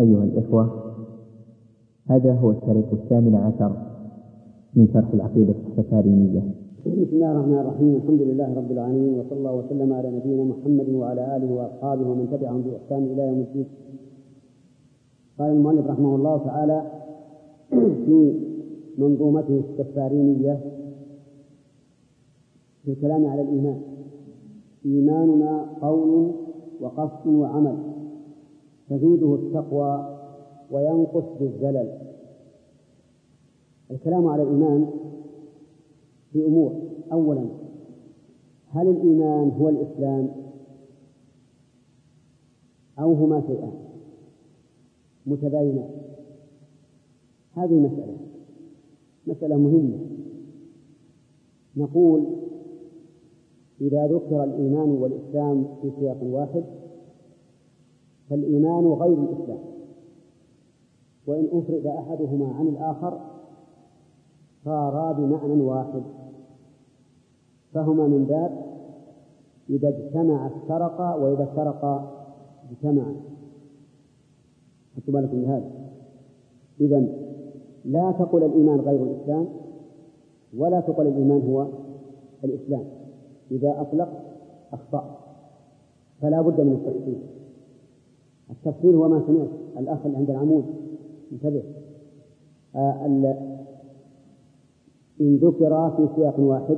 أيها الإخوة، هذا هو الشريط 18 من شرح العقيدة السفارينية. بسم الله الرحمن الرحيم. الحمد لله رب العالمين، وصلى الله وسلم على نبينا محمد وعلى آله وأصحابه ومن تبعهم بإحسان إلى يوم الدين. قال المؤلف رحمه الله تعالى في منظومته السفارينية في الكلام على الإيمان: إيماننا قول وقصد وعمل، تزيده التقوى وينقص بالزلل. الكلام على الإيمان في أمور: أولا، هل الإيمان هو الإسلام أو هما شيئان متباينان؟ هذه مسألة مهمة. نقول إذا ذكر الإيمان والإسلام في سياق واحد فالإيمان غير الإسلام، وإن أفرد أحدهما عن الآخر صارا بمعنى واحد، فهما من باب إذا اجتمع افترقا وإذا افترقا اجتمعا. خذوا بالكم من هذا. إذن لا تقل الإيمان غير الإسلام ولا تقل الإيمان هو الإسلام. إذا أطلق أخطأ، فلا بد من التفصيل. التفصيل هو ما سمعت الأخ عند العمود، انتبه. إن ذكر في سياق واحد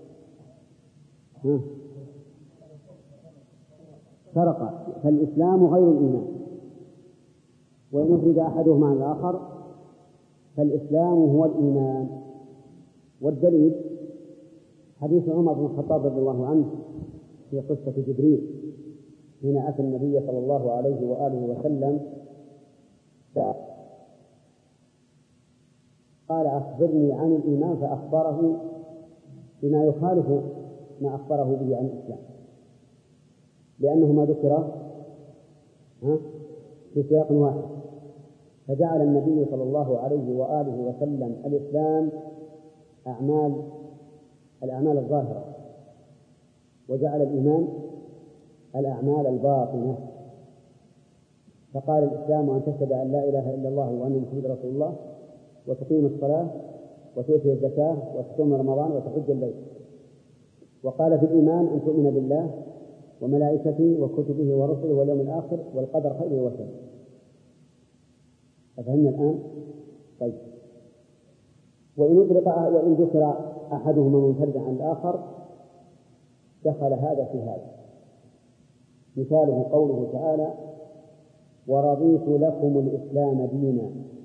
فرق، فالإسلام غير الإيمان، وإن أفرد أحدهما عن الآخر فالإسلام هو الإيمان. والدليل حديث عمر بن الخطاب رضي الله عنه في قصة جبريل حين أتى النبي صلى الله عليه وآله وسلم قال: أخبرني عن الإيمان، فأخبره بما يخالف ما أخبره به عن الإسلام، لأنه ما ذكر في سياق واحد. فجعل النبي صلى الله عليه وآله وسلم الإسلام الأعمال الظاهرة، وجعل الإيمان الأعمال الباطنة. فقال: الإسلام أن تشهد أن لا إله إلا الله وأن محمد رسول الله، وتقيم الصلاة، وتؤتي الزكاة، وتصوم رمضان، وتحج البيت. وقال في الإيمان أن تؤمن بالله وملائكته وكتبه ورسله واليوم الآخر والقدر خيره وشره. أفهمنا الآن؟ طيب. وإن ذكر أحدهما منفردا عن الآخر دخل هذا في هذا. مثاله قوله تعالى: ورضيت لكم الإسلام دينا.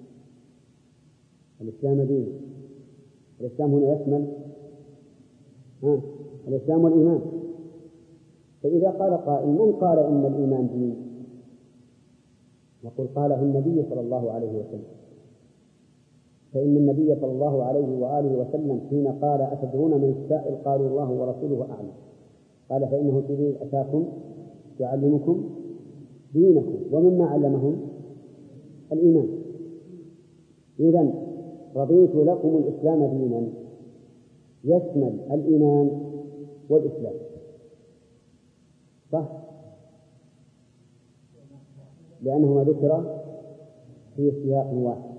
الإسلام دين. الإسلام هنا يشمل الإسلام والإيمان. فإذا قال قائل: من قال إن الإيمان دين؟ نقول: قاله النبي صلى الله عليه وسلم. فإن النبي صلى الله عليه وآله وسلم حين قال: أتدرون من السائل؟ قالوا: الله ورسوله أعلم. قال: فإنه جبريل أتاكم يعلمكم دينكم، ومما علمهم الإيمان. إذن رضيت لكم الإسلام دينا يشمل الإيمان والإسلام، صح؟ لأنه ما ذكر في سياق واحد.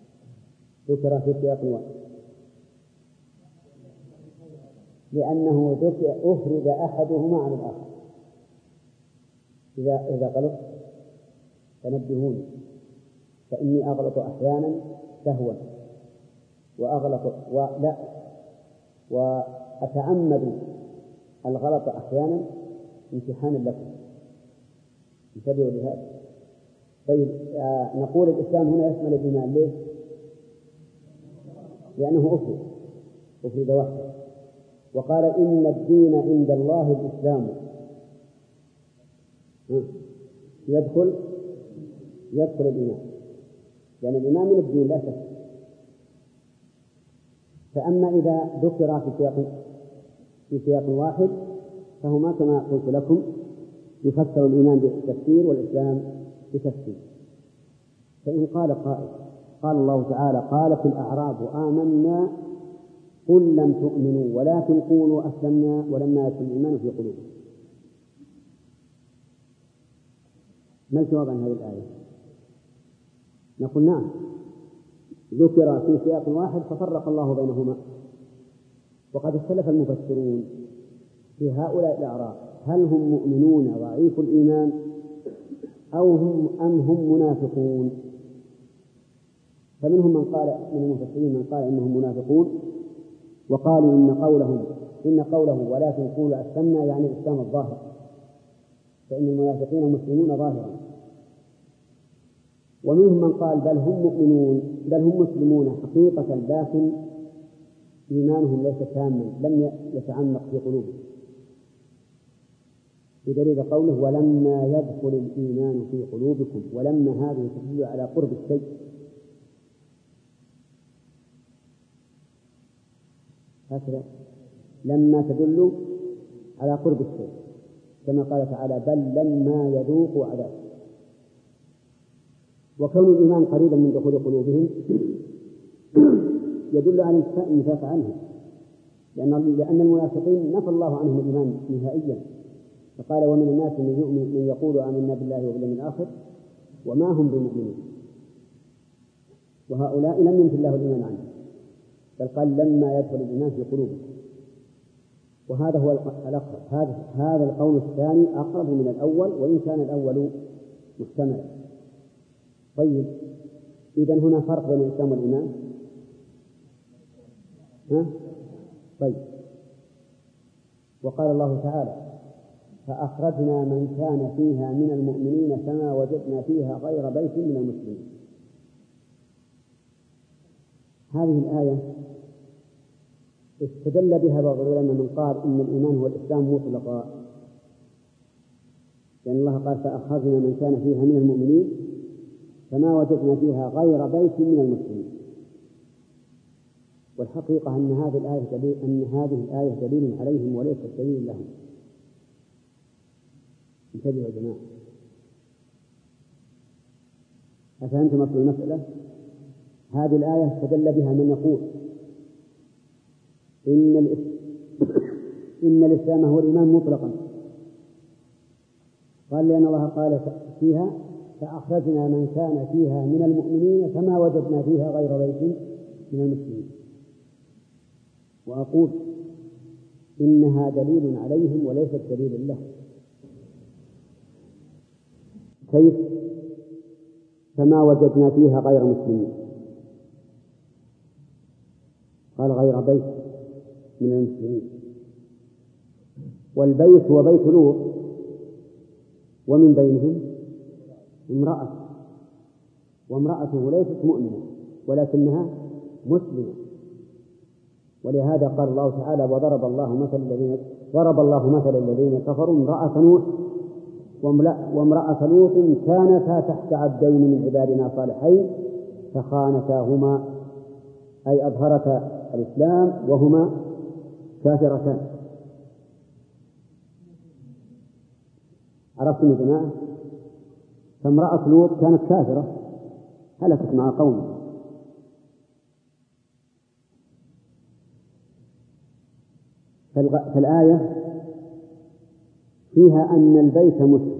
لأنه أفرد أحدهما عن الآخر. إذا غلط فنبهوني، فإني أغلط أحيانا سهوا، وأتعمد الغلط أحيانا امتحانا لكم. انتبهوا لهذا. طيب، نقول الإسلام هنا يشمل الإيمان. ليه؟ لأنه أفرد وحده. وقال: إن الدين عند الله الإسلام. يدخل الإيمان، لأن الإيمان من الدين لا شك. فأما إذا ذكر في سياق واحد فهما كما قلت لكم يفسر الإيمان بالتفسير والإسلام بتفسير. فإن قال قائل: قال الله تعالى: قالت الأعراب آمنا قل لم تؤمنوا ولكن قولوا أسلمنا ولما يدخل الإيمان في قلوبكم. ما الجواب عن هذه الآية؟ نقول نعم، ذكر في سياق واحد ففرق الله بينهما. وقد اختلف المفسرون في هؤلاء الأعراب هل هم مؤمنون ضعيف الإيمان أم هم منافقون. فمنهم من قال من المفسرين من قال إنهم منافقون، وقالوا إن قوله ولكن قولوا أسلمنا يعني الإسلام الظاهر، فإن المنافقين مسلمون ظاهرا. ومنهم من قال بل هم مسلمون حقيقة، لكن إيمانهم ليس تاما، لم يتعمق في قلوبهم، بدليل قوله ولما يدخل الإيمان في قلوبكم، ولما هذه تدل على قرب الشيء. هكذا لما تدل على قرب الشيء، كما قال تعالى بل لما يذوقوا عذاب. وكون الإيمان قريبا من دخول قلوبهم يدل على النفاق عنهم، لأن المنافقين نفى الله عنهم الإيمان نهائيا، فقال ومن الناس من يقول آمنا بالله وباليوم الآخر وما هم بمؤمنين، وهؤلاء لم ينفي الله الإيمان عنهم، بل قال لما يدخل الإيمان في قلوبكم. وهذا هو الأقرب، هذا القول الثاني أقرب من الأول، وإن كان الأول محتملا. طيب، إذن هنا فرق بين الإسلام والإيمان. طيب، وقال الله تعالى فأخرجنا من كان فيها من المؤمنين فما وجدنا فيها غير بيت من المسلمين. هذه الآية استدل بها بعض العلماء من قال إن الإيمان هو الإسلام مطلقا، لأن الله قال فأخرجنا من كان فيها من المؤمنين فما وجدنا فيها غير بيت من المسلمين. والحقيقة أن هذه الآية دليل عليهم وليس دليل لهم. انتبهوا يا جماعة، أفهمتم أصل المسألة؟ هذه الآية استدل بها من يقول إن الإسلام هو الإيمان مطلقا، قال لأن الله قال فيها فأخرجنا من كان فيها من المؤمنين فما وجدنا فيها غير بيت من المسلمين. وأقول إنها دليل عليهم وليست دليل لهم. كيف فما وجدنا فيها غير مسلمين؟ قال غير بيت من المسلمين، والبيت هو بيت لوط، ومن بينهم امرأة، وامرأته ليست مؤمنة ولكنها مسلمة. ولهذا قال الله تعالى وضرب الله مثل الذين كفروا امرأة نوح وامرأة لوط كانتا تحت عبدين من عبادنا صالحين فخانتاهما، أي أظهرتا الإسلام وهما كافرتان. عرفتم يا جماعة؟ فامرأة لوط كانت كافرة هلكت مع قومها، فالآية فيها أن البيت مسلم،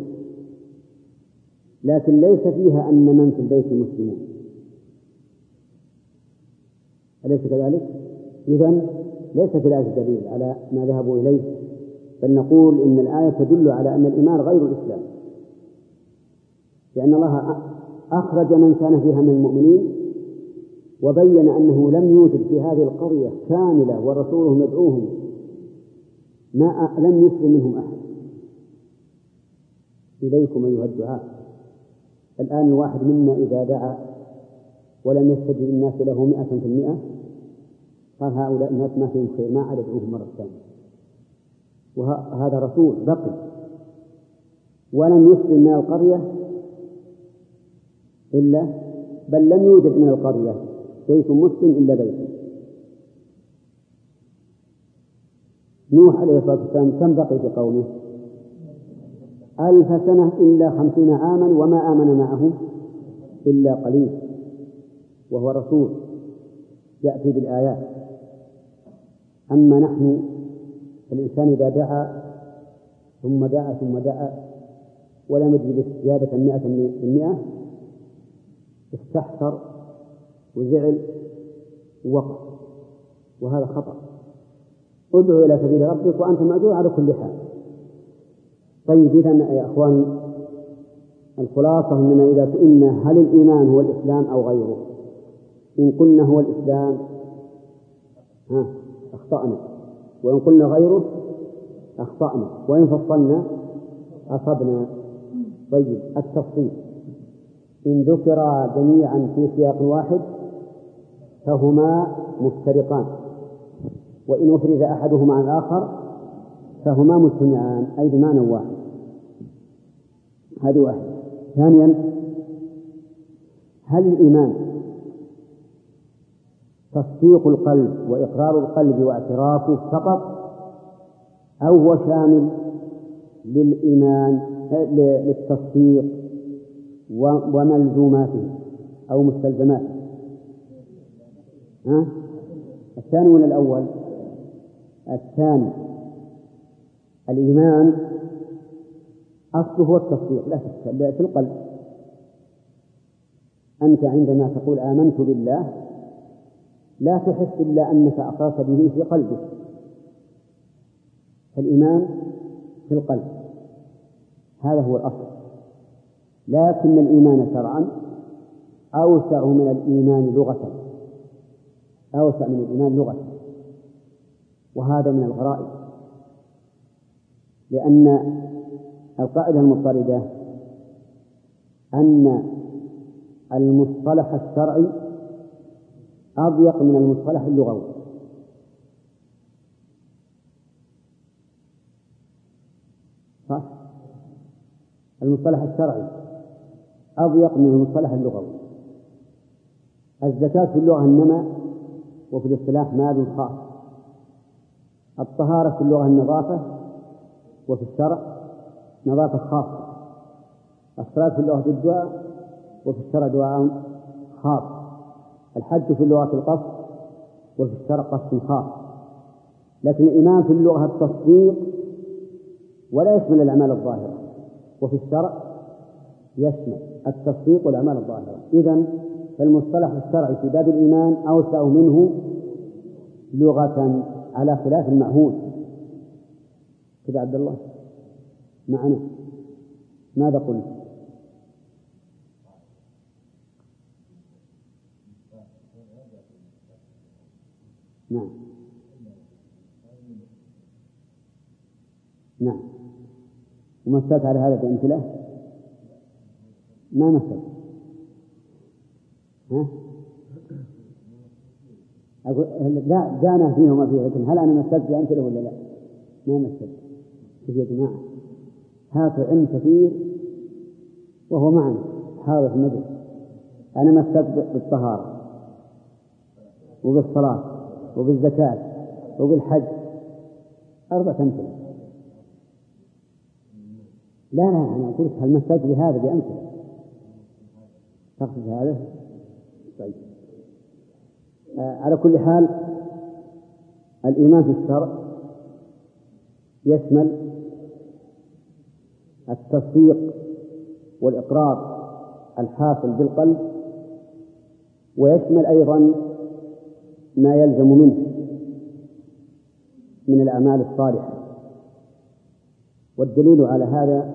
لكن ليس فيها أن من في البيت مسلمون، أليس كذلك؟ إذن ليس في الآية دليل على ما ذهبوا إليه، بل نقول إن الآية تدل على أن الإيمان غير الإسلام، لأن الله أخرج من كان فيها من المؤمنين وبين أنه لم يوجد في هذه القرية كاملة ورسولهم يدعوهم لم يسلم منهم أحد. إليكم أيها الدعاء، الآن الواحد منا إذا دعا ولم يستجب الناس له 100%، قال هؤلاء الناس ما فيهم خير، ما عاد يدعوهم مرة ثانية. وهذا رسول بقي ولم يسلم من القرية بل لم يوجد من القرية بيت مسلم إلا بيت. نوح عليه الصلاة والسلام كم بقي في قومه؟ 1000 سنة إلا 50 عاما وما آمن معه إلا قليل، وهو رسول يأتي بالآيات. أما نحن الإنسان إذا دعا ثم دعا ولم يجد استجابة 100%، استحسر وزعل ووقف، وهذا خطأ. ادعو إلى سبيل ربك وأنت مأجور على كل حال. طيب، إذن يا أخوان الخلاصة أننا إذا سئلنا هل الإيمان هو الإسلام أو غيره، إن قلنا هو الإسلام أخطأنا، وإن قلنا غيره أخطأنا، وإن فصلنا أصبنا. طيب، التفصيل إن ذكر جميعا في سياق واحد فهما مفترقان، وإن أفرد أحدهما عن الآخر فهما مجتمعان، أي بمعنى واحد. هذه واحدة. ثانيا، هل الإيمان تصديق القلب وإقرار القلب واعترافه فقط، أو هو شامل للإيمان للتصديق وملزوماته أو مستلزماته؟ الثاني ولا الأول؟ الثاني. الإيمان أصله هو التصديق لا في القلب. أنت عندما تقول آمنت بالله لا تحس إلا أنك أقررت به في قلبك، فالإيمان في القلب، هذا هو الأصل. لكن الإيمان شرعا أوسع من الإيمان لغة، أوسع من الإيمان لغة، وهذا من الغرائب، لأن القاعدة المضطردة أن المصطلح الشرعي أضيق من المصطلح اللغوي. صح؟ المصطلح الشرعي أضيق من المصطلح اللغوي. الزكاة في اللغة النمى، وفي الاصطلاح مال خاص. الطهارة في اللغة النظافة، وفي الشرع نظافة خاصة. الصلاة في اللغة الدعاء، وفي الشرع دعاء خاص. الحج في اللغة القصد، وفي الشرع قصد خاص. لكن الإيمان في اللغة التصديق ولا يشمل الأعمال الظاهرة، وفي الشرع يشمل التصديق والأعمال الظاهرة. إذن فالمصطلح الشرعي في باب الإيمان أوسع منه لغة على خلاف المعهود. كذا عبد الله معنا، ماذا قلت؟ نعم نعم. ومثلت على هذا بأمثلة؟ ما مثل؟ لا، جانا فيه وما فيه، لكن هل أنا مثلت بأمثلة ولا لا؟ ما مثلت. يا جماعة هاتوا علم كثير وهو معنا حاضر في المجلس. أنا مثلت بالطهارة وبالصلاة وبالزكاة وبالحج، 4 أمثلة. لا أنا قلت هل مثلت بهذا بأمثلة؟ تقصد هذا؟ طيب. على كل حال الإيمان في الشرع يشمل التصديق والإقرار الحاصل بالقلب، ويشمل أيضا ما يلزم منه من الأعمال الصالحة. والدليل على هذا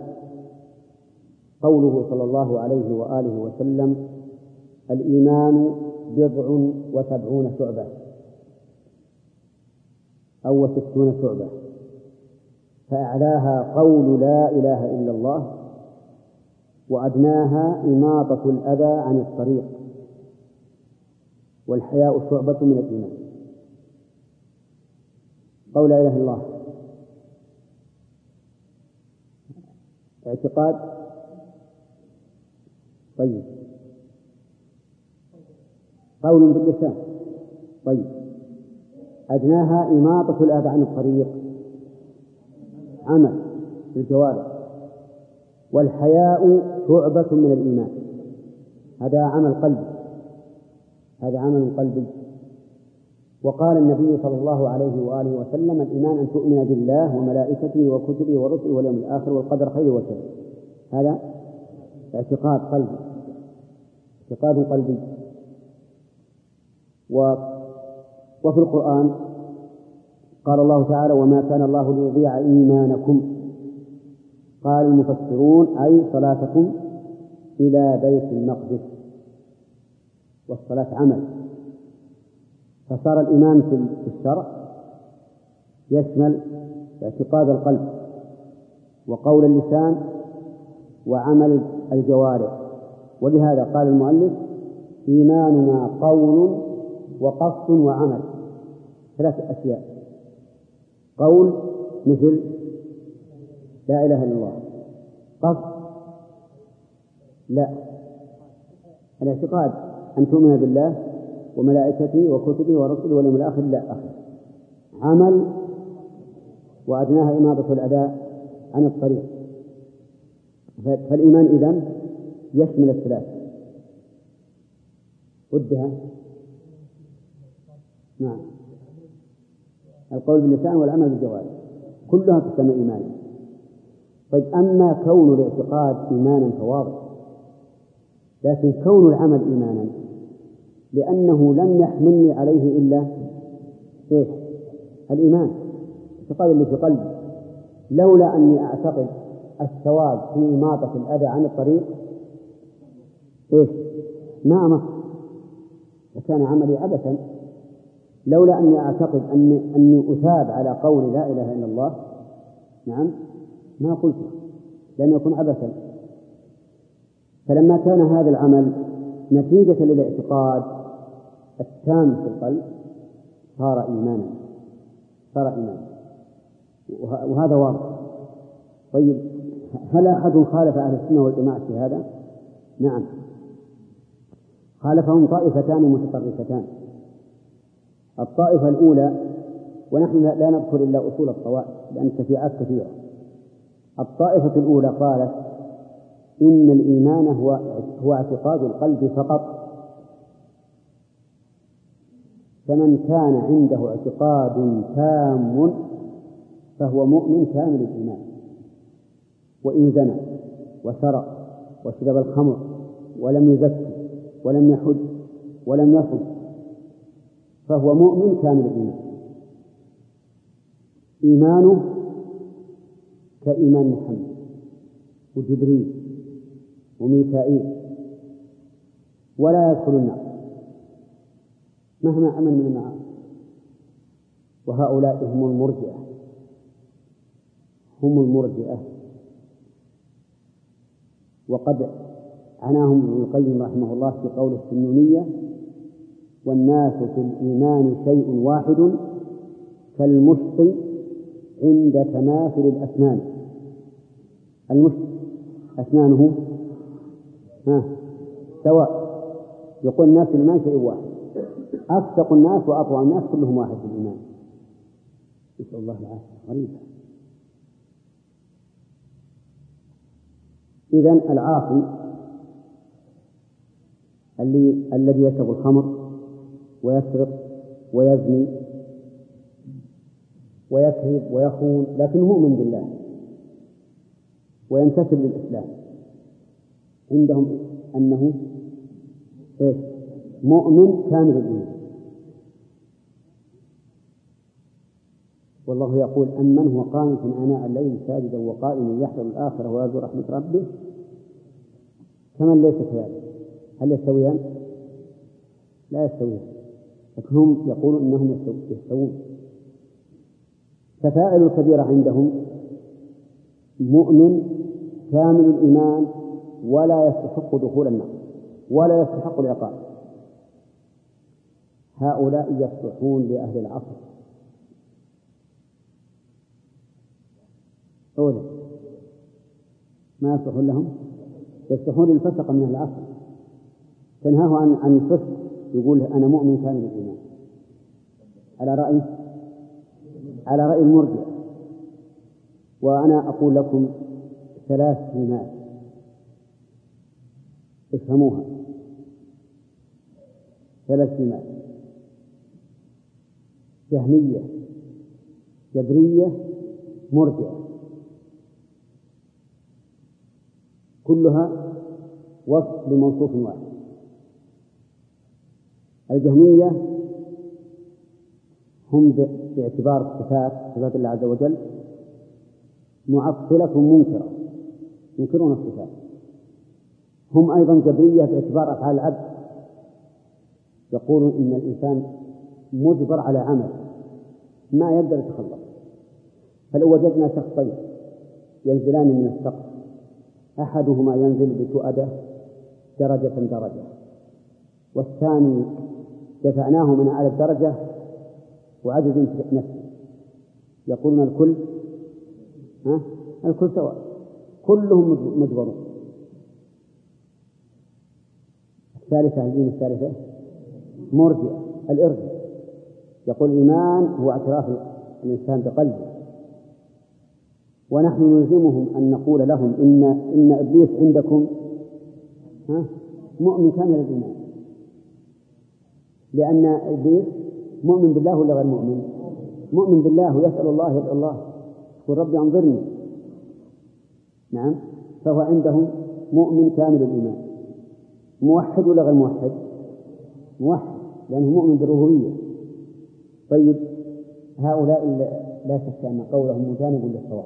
قوله صلى الله عليه وآله وسلم: الإيمان 70 شعبة أو 60 شعبة، فأعلاها قول لا إله إلا الله، وأدناها إماطة الأذى عن الطريق، والحياء شعبة من الإيمان. قول لا إله إلا الله اعتقاد، طيب، قول باللسان، طيب، أدناها إماطة الأذى عن الطريق، عمل بالجوارح، والحياء شعبة من الإيمان، هذا عمل قلبي، هذا عمل قلبي. وقال النبي صلى الله عليه وآله وسلم: الإيمان أن تؤمن بالله وملائكته وكتبه ورسله واليوم الآخر والقدر خيره وشره. هذا اعتقاد قلبي، اعتقاد قلبي. وفي القرآن قال الله تعالى: وما كان الله ليضيع إيمانكم. قال المفسرون: أي صلاتكم إلى بيت المقدس، والصلاة عمل. فصار الإيمان في الشرع يشمل اعتقاد القلب وقول اللسان وعمل الجوارح. ولهذا قال المؤلف: إيماننا قول وقصد وعمل، 3 أشياء. قول مثل لا إله إلا الله. قصد لا، الاعتقاد أن تؤمن بالله وملائكته وكتبه ورسله واليوم الآخر لا آخر. عمل وأدناها إماطة الأذى عن الطريق. فالإيمان إذن يشمل الثلاث. ودها نعم، القول باللسان والعمل بالجوارح كلها تسمى إيمانا. طيب، أما كون الاعتقاد إيمانا فواضح، لكن كون العمل إيمانا لأنه لم يحملني عليه إلا الإيمان، الاعتقاد اللي في قلبي. لولا أني أعتقد الثواب في إماطة الأذى عن الطريق ما أمر، لكان عملي عبثا. لولا أني أعتقد أني أثاب على قول لا إله إلا الله، نعم، ما قلته، لأن يكون عبثا. فلما كان هذا العمل نتيجة للاعتقاد التام في القلب صار إيمانا، وهذا واضح. طيب، هل أحد خالف أهل السنة والجماعة في هذا؟ نعم، خالفهم طائفتان متطرفتان. الطائفة الأولى، ونحن لا نذكر إلا أصول الطوائف لأن التفريعات كثيرة. الطائفة الأولى قالت إن الإيمان هو اعتقاد القلب فقط، فمن كان عنده اعتقاد تام فهو مؤمن كامل الإيمان، وإن زنى وسرق وشرب الخمر ولم يزكي ولم يحج ولم يصم فهو مؤمن كامل الإيمان. إيمانه كإيمان محمد وجبريل وميكائيل، ولا يدخل النار مهما عمل من المعاصي. وهؤلاء هم المرجئة. وقد عناهم ابن القيم رحمه الله في قوله في النونية: والناس في الإيمان شيء واحد كالمشط عند تماثل الأسنان. المشط أسنانه سواء. يقول الناس في الإيمان شيء واحد، أفتق الناس وأطوع الناس كلهم واحد في الإيمان. نسأل الله العافية. غريبة. إذن العاصي الذي يشرب الخمر ويسرق ويزني ويكذب ويخون لكنه مؤمن بالله وينتسب للإسلام، عندهم أنه مؤمن كامل الإيمان. والله يقول: أمن هو قانت آناء الليل ساجدا وقائما يحذر الآخرة ويرجو رحمة ربه كمن ليس كذلك. هل يستويان؟ لا يستويان، لكن هم يقولون إنهم يستوون. ففاعل الكبيرة عندهم مؤمن كامل الإيمان ولا يستحق دخول النار ولا يستحق العقاب. هؤلاء يصلحون لأهل العصر أولا، ما يصلحون لهم، يصلحون للفسق من العصر. تنهاه عن الفسق، يقول أنا مؤمن كامل الإيمان، على رأي المرجئة. وأنا أقول لكم 3 كلمات افهموها، 3 كلمات: جهمية، جبرية، مرجئة، كلها وصف لموصوف واحد. الجهمية هم باعتبار صفات الله عز وجل معطلة منكرة، ينكرون الصفات. هم أيضا جبرية باعتبار أفعال العبد، يقولون إن الإنسان مجبر على عمل ما يقدر يتخلص. فلو وجدنا شخصين ينزلان من السقف، أحدهما ينزل بتؤدة درجة، والثاني دفعناه من أعلى الدرجة وعجز نفسه، يقولون الكل سواء، كلهم مجبرون. الثالثة مرجئة الإرجاء، يقول الإيمان هو اعتراف الإنسان بقلبه، ونحن نلزمهم أن نقول لهم إن إبليس عندكم مؤمن كامل الإيمان، لأن إبليس مؤمن بالله ولا غير مؤمن؟ مؤمن بالله ويسأل الله يدعو الله يقول ربي أنظرني. نعم، فهو عندهم مؤمن كامل الإيمان. موحد ولا غير موحد؟ موحد، لأنه مؤمن بالربوبية. طيب، هؤلاء لا شك أن قولهم مجانب للصواب.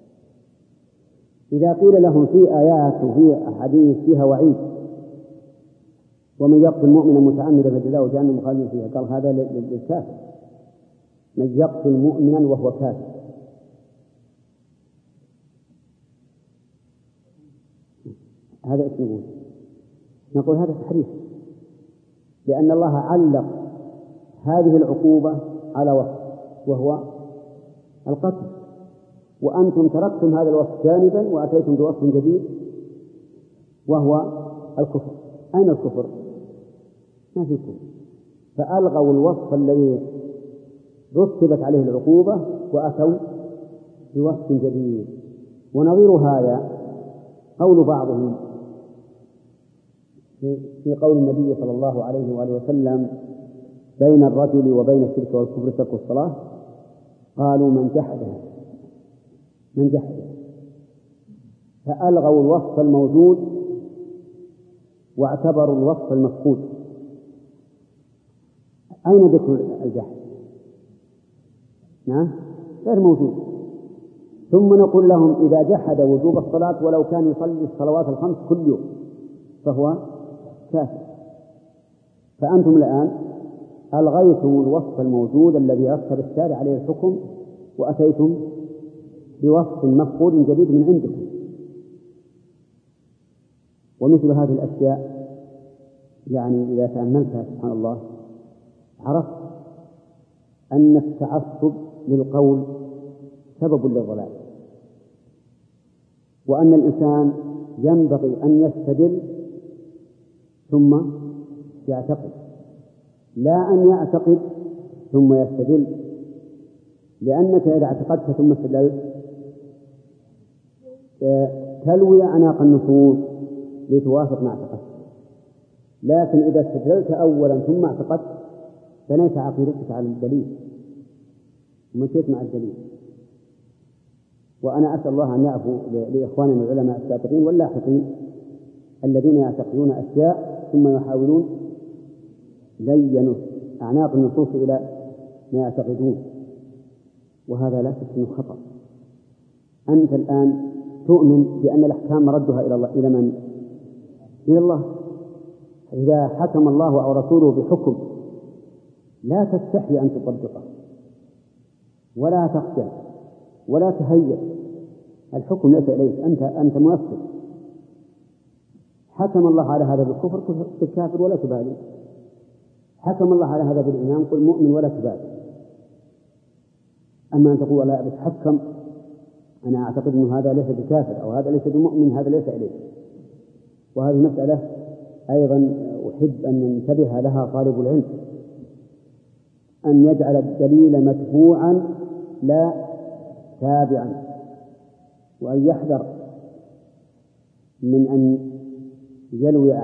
إذا قيل لهم في آيات وفي أحاديث فيها وعيد ومن يقتل مؤمنا متعمدا فجزاؤه جهنم خالدا فيها، قال هذا للكافر، من يقتل مؤمنا وهو كافر. هذا اسمه، نقول هذا تحريف، لأن الله علق هذه العقوبة على وصف وهو القتل، وأنتم تركتم هذا الوصف جانبا وأتيتم بوصف جديد وهو الكفر. أين الكفر؟ ما في كفر، فألغوا الوصف الذي رتبت عليه العقوبة وأتوا بوصف جديد. ونظير هذا قول بعضهم في قول النبي صلى الله عليه وآله وسلم بين الرجل وبين الشرك والكفر ترك الصلاة، قالوا من جحده، فألغوا الوصف الموجود واعتبروا الوصف المفقود. أين ذكر الجحد؟ نعم، غير موجود. ثم نقول لهم إذا جحد وجوب الصلاة ولو كان يصلي الصلوات الخمس كل يوم فهو كافر. فأنتم الآن ألغيتم الوصف الموجود الذي رتب الشارع عليه الحكم وأتيتم بوصف مفقود جديد من عندكم. ومثل هذه الأشياء يعني إذا تأملتها سبحان الله عرفت أن التعصب للقول سبب للضلال، وأن الإنسان ينبغي أن يستدل ثم يعتقد، لا أن يعتقد ثم يستدل، لأنك إذا اعتقدت ثم استدلت تلوي أعناق النصوص لتوافق ما اعتقدت. لكن إذا استدللت أولا ثم اعتقدت بنيت عقيدتك على الدليل ومشيت مع الدليل. وأنا أسأل الله أن يعفو لإخواننا العلماء السابقين واللاحقين الذين يعتقدون أشياء ثم يحاولون لين أعناق النصوص إلى ما يعتقدون، وهذا لا شك أنه خطأ. أنت الآن تؤمن بأن الأحكام مردها إلى الله، إلى من؟ إلى الله. إذا حكم الله أو رسوله بحكم لا تستحي أن تطبقه ولا تخجل ولا تهيأ، الحكم ليس إليك، أنت منفذ. حكم الله على هذا بالكفر قل بالكافر ولا تبالي، حكم الله على هذا بالإيمان قل مؤمن ولا تبالي. أما أن تقول لا بتحكم، أنا أعتقد أن هذا ليس بكافر أو هذا ليس بمؤمن، هذا ليس إليك. وهذه مسألة أيضا أحب أن ينتبه لها طالب العلم، أن يجعل الدليل متبوعا لا تابعا، وأن يحذر من أن يلوي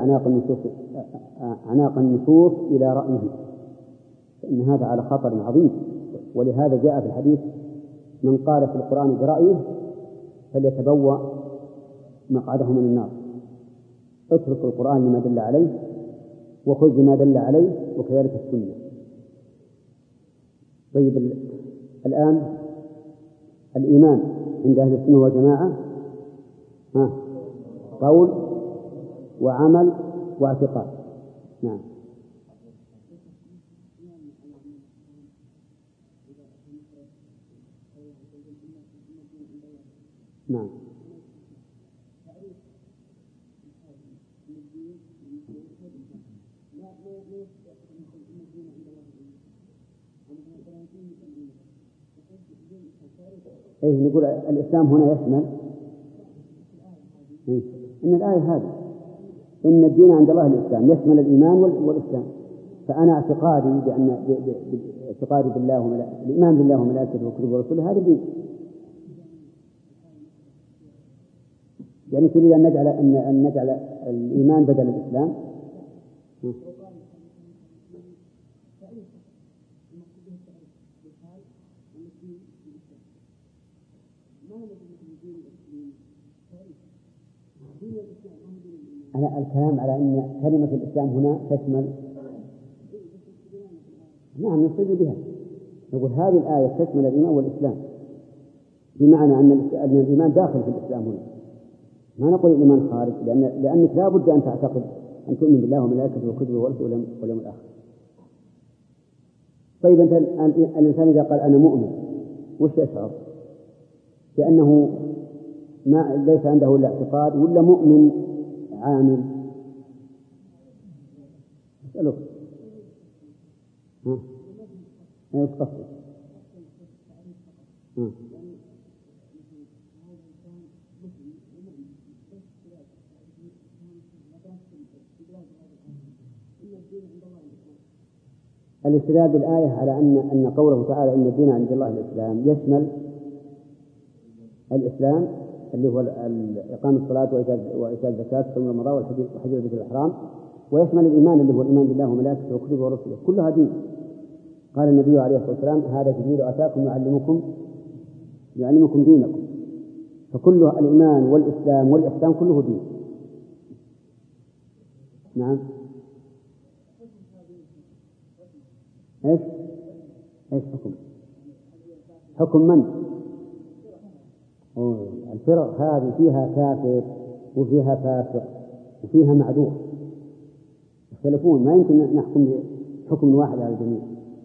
أعناق النصوص إلى رأيه، فإن هذا على خطر عظيم. ولهذا جاء في الحديث من قال في القرآن برأيه فليتبوأ مقعده من النار. اترك القرآن لما دل عليه وخذ بما دل عليه وكذلك السنة. طيب الآن الإيمان عند أهل السنة والجماعة قول وعمل واعتقاد. نعم. نعم. إيه نقول الإسلام هنا يشمل إن الآية هذه إن الدين عند الله الإسلام يشمل الإيمان والإسلام. فأنا اعتقادي اعتقادي بالله الإيمان بالله وملائكته وكتبه ورسله هذا الدين. يعني تريد أن نجعل الإيمان بدل الإسلام؟ أنا الكلام على أن كلمة الإسلام هنا تشمل. نعم نستدل بها، نقول هذه الآية تشمل الإيمان والإسلام، بمعنى أن الإيمان داخل في الإسلام هنا، ما نقول الإيمان خارج، لأنك لا بد أن تعتقد أن تؤمن بالله وملائكته وكتبه ورسله واليوم الآخر. طيب أنت الإنسان إذا قال أنا مؤمن وش يشعر؟ لأنه ليس عنده إلا اعتقاد ولا مؤمن عامل؟ اسألك ايش قصدك؟ الاستدلال بالآية على أن قوله تعالى إن الدين عند الله الإسلام يشمل الإسلام اللي هو إقام الصلاة وإيتاء الزكاة وصوم رمضان وحج البيت الحرام، ويشمل الإيمان اللي هو الإيمان بالله وملائكته وكتبه ورسله، كلها دين. قال النبي عليه الصلاة والسلام هذا جبريل أتاكم يعلمكم دينكم، فكلها الإيمان والإسلام والإحسان كله دين. نعم. ايش حكم من؟ الفرق هذه فيها كافر وفيها فاسق وفيها معذور، يختلفون، ما يمكن نحكم بحكم واحد على الجميع.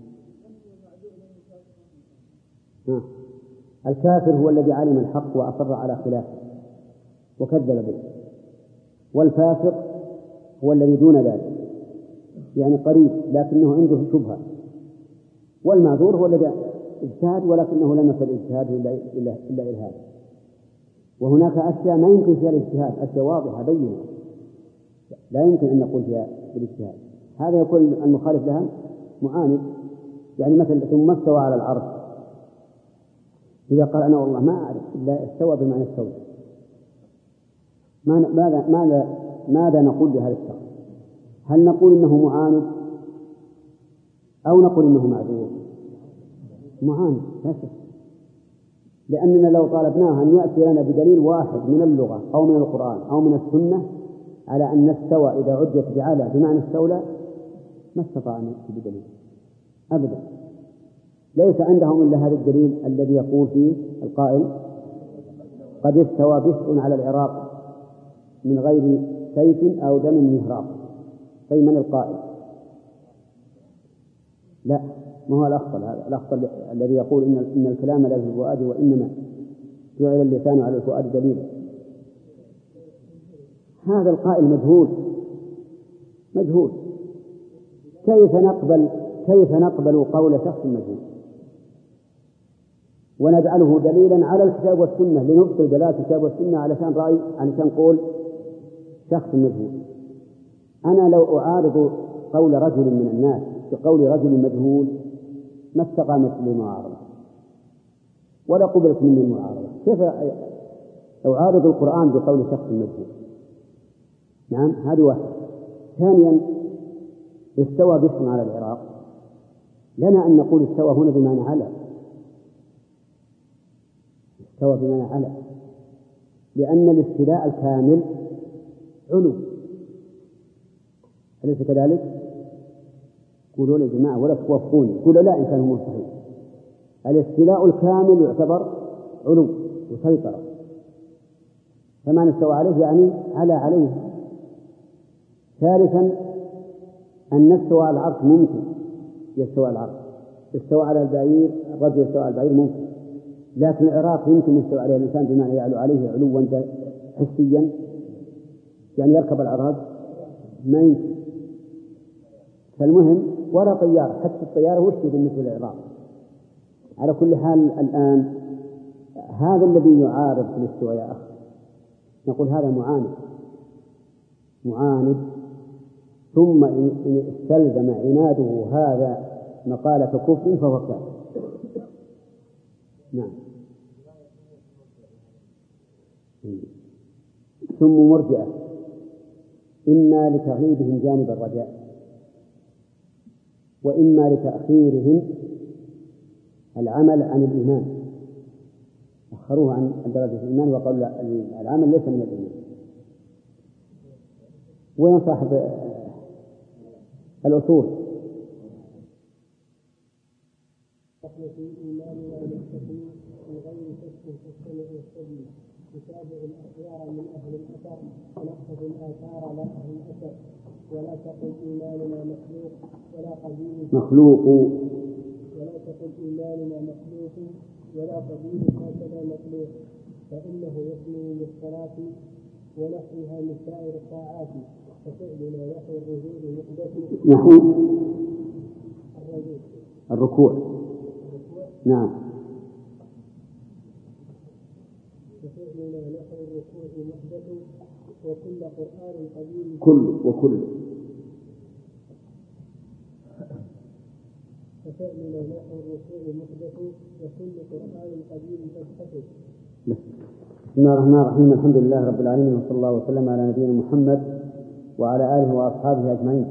الكافر هو الذي علم الحق وأصر على خلافه وكذب به، والفاسق هو الذي دون ذلك يعني قريب لكنه عنده شبهة، والمعذور هو الذي اجتهد ولكنه لم يصل اجتهاده إلا إلهاد. وهناك أشياء ما يمكن فيها الاجتهاد، أشياء واضحة بينة لا يمكن أن نقول فيها بالاجتهاد، هذا يكون المخالف لها معاند. يعني مثلا ثم استوى على العرش، إذا قال أنا والله ما أعرف إلا استوى بمعنى استوى، ماذا نقول لهذا الشخص؟ هل نقول إنه معاند أو نقول إنه معذور؟ معاند لا شك، لأننا لو طالبناه أن يأتي لنا بدليل واحد من اللغة أو من القرآن أو من السنة على أن استوى إذا عدت بعلى بمعنى استولى ما استطاع أن يأتي بدليل أبدا. ليس عندهم إلا هذا الدليل الذي يقول فيه القائل قد استوى بشر على العراق من غير سيف أو دم مهراق. طيب من القائل؟ لا، ما هو الأخطل هذا؟ الأخطل الذي يقول إن الكلام لا في الفؤاد وإنما جعل اللسان على الفؤاد دليلا. هذا القائل مجهول. كيف نقبل قول شخص مجهول ونجعله دليلا على الكتاب والسنة لنبطل دلالة الكتاب والسنة علشان قول شخص مجهول؟ أنا لو أعارض قول رجل من الناس بقول رجل مجهول ما استقامت لي معارضة ولا قبلت مني المعارضة. كيف أعارض القرآن بقول شخص مجهول؟ نعم، هذه واحدة. ثانيا، استوى بشر على العراق، لنا أن نقول استوى هنا بمعنى على، استوى بمعنى على، لأن الاستيلاء الكامل أليس كذلك؟ قولوا يا جماعة ولا توافقوني، قولوا لا إن كان هو صحيح. الاستيلاء الكامل يعتبر علو وسيطرة، فما نستوى عليه يعني عليه. ثالثا أن نستوى على العرش ممكن، يستوى على العرش، استوى على البعير، الرجل يستوى على البعير ممكن، لكن العراق يمكن يستوى عليه الإنسان بمعنى يعلو عليه علوا حسيا، يعني يركب العراق ما يمكن. فالمهم ولا طيارة، حتى الطيارة وش بالنسبة للعراق. على كل حال الآن هذا الذي يعارض في الاستواء يا أخي نقول هذا معاند، ثم إن استلزم عناده هذا مقالة كفر فهو كافر. نعم. ثم مرجئة إما لتغليبهم جانب الرجاء وإما لتأخيرهم العمل عن الإيمان، أخروه عن درجة الإيمان وقالوا العمل ليس من الإيمان. وين صاحب الأصول؟ نحن في إيماننا نستقيم من غير شك تستمع السبيل، نتابع الأخيار من أهل الأثر ونقصد الآثار لا أهل الأثر، ولا تقل إيماننا مخلوق ولا قديم ولا تقل إيماننا مخلوق ولا قديم هكذا مخلوق، فإنه يسمي للصلاة ونحوها من سائر الطاعات، ففعلنا نحو الرجوع محدث نحو الركوع. نعم. ففعلنا نحو الركوع محدث وكل قرآن قديم ففعلنا نحو الركوع محدث وكل قرآن قديم تتحدث. بسم الله الرحمن الرحيم، الحمد لله رب العالمين، وصلى الله وسلم على نبينا محمد وعلى آله وأصحابه أجمعين.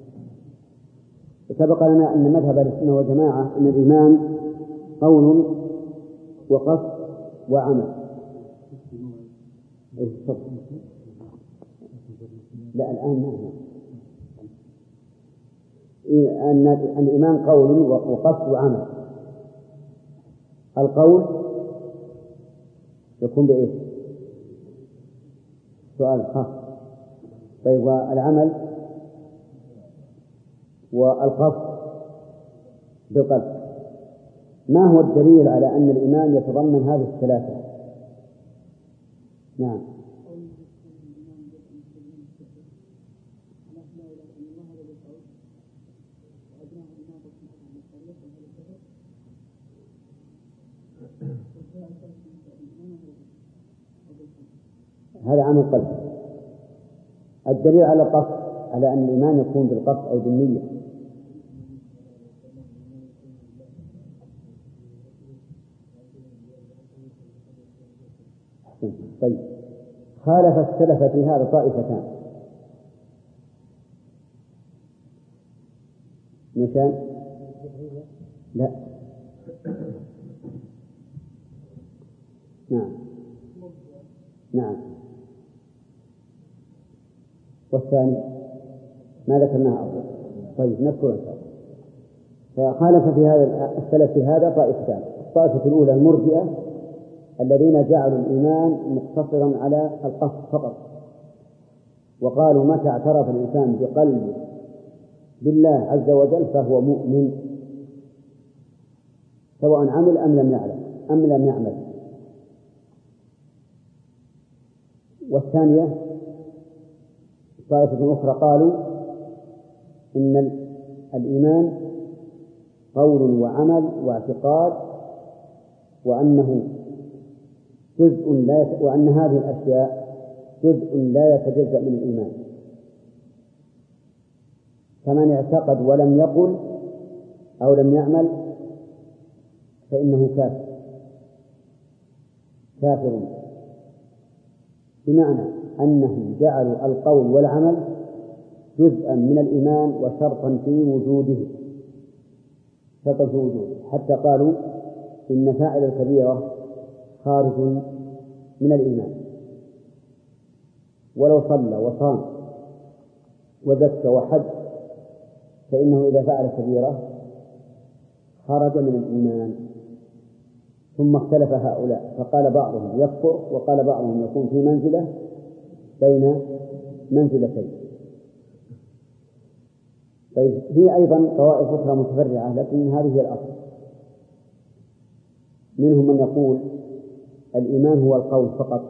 سبق لنا أن مذهب السنة والجماعة أن الإيمان قول وقصد وعمل. لا الآن ما أن الإيمان قول وقصد وعمل. القول يكون بإيش؟ سؤال خاص. طيب والعمل والقصد بالقلب. ما هو الدليل على أن الإيمان يتضمن هذه الثلاثة؟ نعم. هذا عمل قلب. الدليل على القصد على أن الإيمان يكون بالقصد أي بالنية. طيب خالف السلف في هذا طائفتان. مثلا لا نعم والثاني ما ذكرناها أفضل. طيب نذكر إن شاء الله. فخالف في هذا السلف في هذا طائفتان. الطائفة الأولى المرجئة الذين جعلوا الإيمان مقتصرا على القصد فقط، وقالوا متى اعترف الإنسان بقلبه بالله عز وجل فهو مؤمن سواء عمل أم لم يعمل. والثانية طائفة أخرى قالوا إن الإيمان قول وعمل واعتقاد، وأنه وأن هذه الأشياء جزء لا يتجزأ من الإيمان، فمن اعتقد ولم يقل أو لم يعمل فإنه كافر، بمعنى أنهم جعلوا القول والعمل جزءا من الإيمان وشرطا في وجوده، حتى قالوا إن فاعل الكبيرة خارج من الإيمان ولو صلى وصام وزكى وحج، فإنه إذا فعل كبيرة خرج من الإيمان. ثم اختلف هؤلاء، فقال بعضهم يكفر وقال بعضهم يكون في منزلة بين منزلتين. طيب هي أيضا طوائف أخرى متفرعة، لكن هذه هي الأصل. منهم من يقول الإيمان هو القول فقط،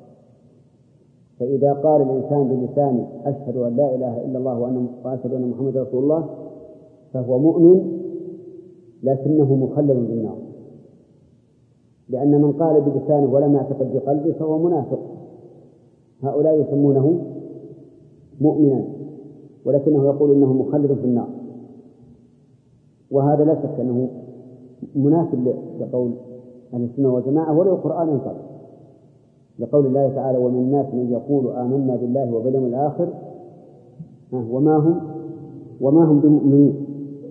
فإذا قال الإنسان بلسانه أشهد أن لا إله إلا الله وأشهد أن محمد رسول الله فهو مؤمن، لكنه مخلد بالنار، لأن من قال بلسانه ولم يعتقد بقلبه فهو منافق. هؤلاء يسمونه مؤمنا ولكنه يقول إنه مخلد في النار، وهذا لا شك أنه مناسب لقول أهل السنة والجماعة ولو القرآن ينطق، لقول الله تعالى ومن الناس من يقول آمنا بالله وباليوم الآخر وما هم بمؤمنين.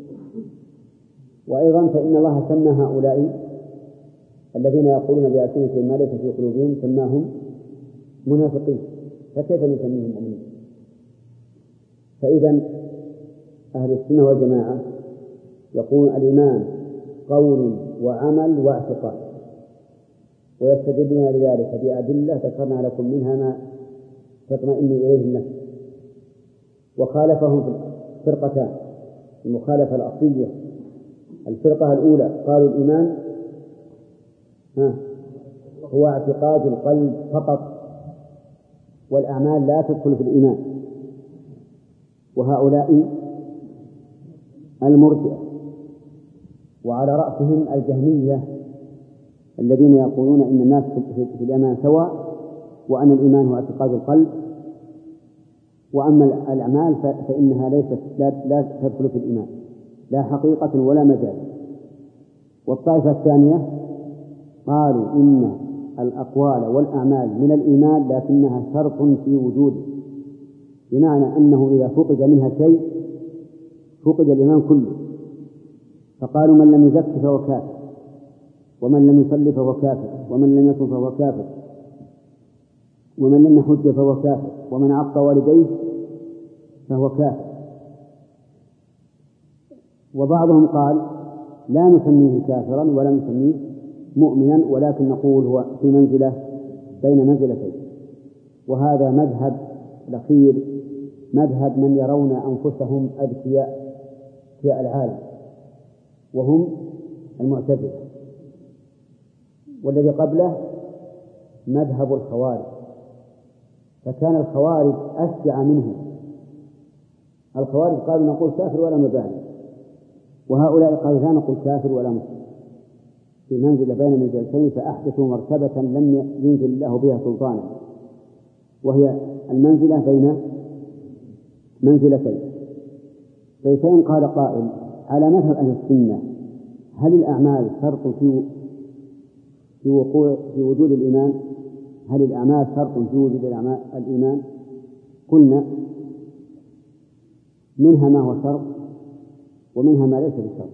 وأيضا فإن الله سمى هؤلاء الذين يقولون بألسنتهم ما ليس في قلوبهم سماهم منافقين، فكيف نسميهم مؤمنين؟ فإذا أهل السنة والجماعة يقول الإيمان قول وعمل واعتقاد، ويستدلون لذلك بأدلة ذكرنا لكم منها ما تطمئن إليه النفس. وخالفهم فرقتان المخالفة الأصلية. الفرقة الأولى قالوا الإيمان هو اعتقاد القلب فقط، والأعمال لا تدخل في الإيمان، وهؤلاء المرجئة، وعلى رأسهم الجهمية الذين يقولون إن الناس في الإيمان سواء، وأن الإيمان هو اعتقاد القلب، وأما الأعمال فإنها لا تدخل في الإيمان لا حقيقة ولا مجال. والطائفة الثانية قالوا إن الأقوال والأعمال من الإيمان لكنها شرط في وجوده، بمعنى أنه إذا فقد منها شيء فقد الإيمان كله. فقالوا من لم يزكي فهو كافر، ومن لم يصلي فهو كافر، ومن لم يصم فهو كافر، ومن لم يحج فهو كافر، ومن عق والديه فهو كافر. وبعضهم قال لا نسميه كافرا ولا نسميه مؤمنا، ولكن نقول هو في منزلة بين منزلتين. وهذا مذهب الأخير، مذهب من يرون أنفسهم أذكياء العالم، وهم المعتزلة. والذي قبله مذهب الخوارج، فكان الخوارج أشجع منه. الخوارج قالوا نقول كافر ولا مبالي، وهؤلاء قالوا لا نقول كافر ولا مسلم، في منزلة بين منزلتين، فأحدثوا مرتبة لم ينزل الله بها سلطانا، وهي المنزلة بين منزلتين. فإن قال قائل على مذهب أهل السنة هل الأعمال شرط في وجود الإيمان؟ هل الأعمال شرط في وجود الإيمان؟ قلنا منها ما هو شرط ومنها ما ليس بشرط.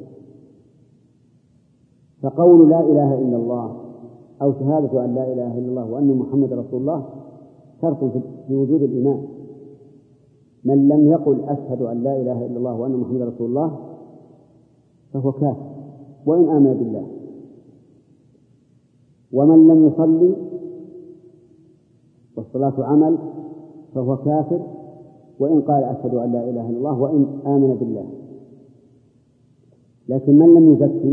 فقول لا إله إلا الله أو شهادة أن لا إله إلا الله وأن محمد رسول الله شرط في وجود الإيمان. من لم يقل أشهد أن لا إله إلا الله وأن محمد رسول الله فهو كافر وإن آمن بالله. ومن لم يصلي والصلاة عمل فهو كافر وإن قال أشهد أن لا إله إلا الله وإن آمن بالله. لكن من لم يزكي،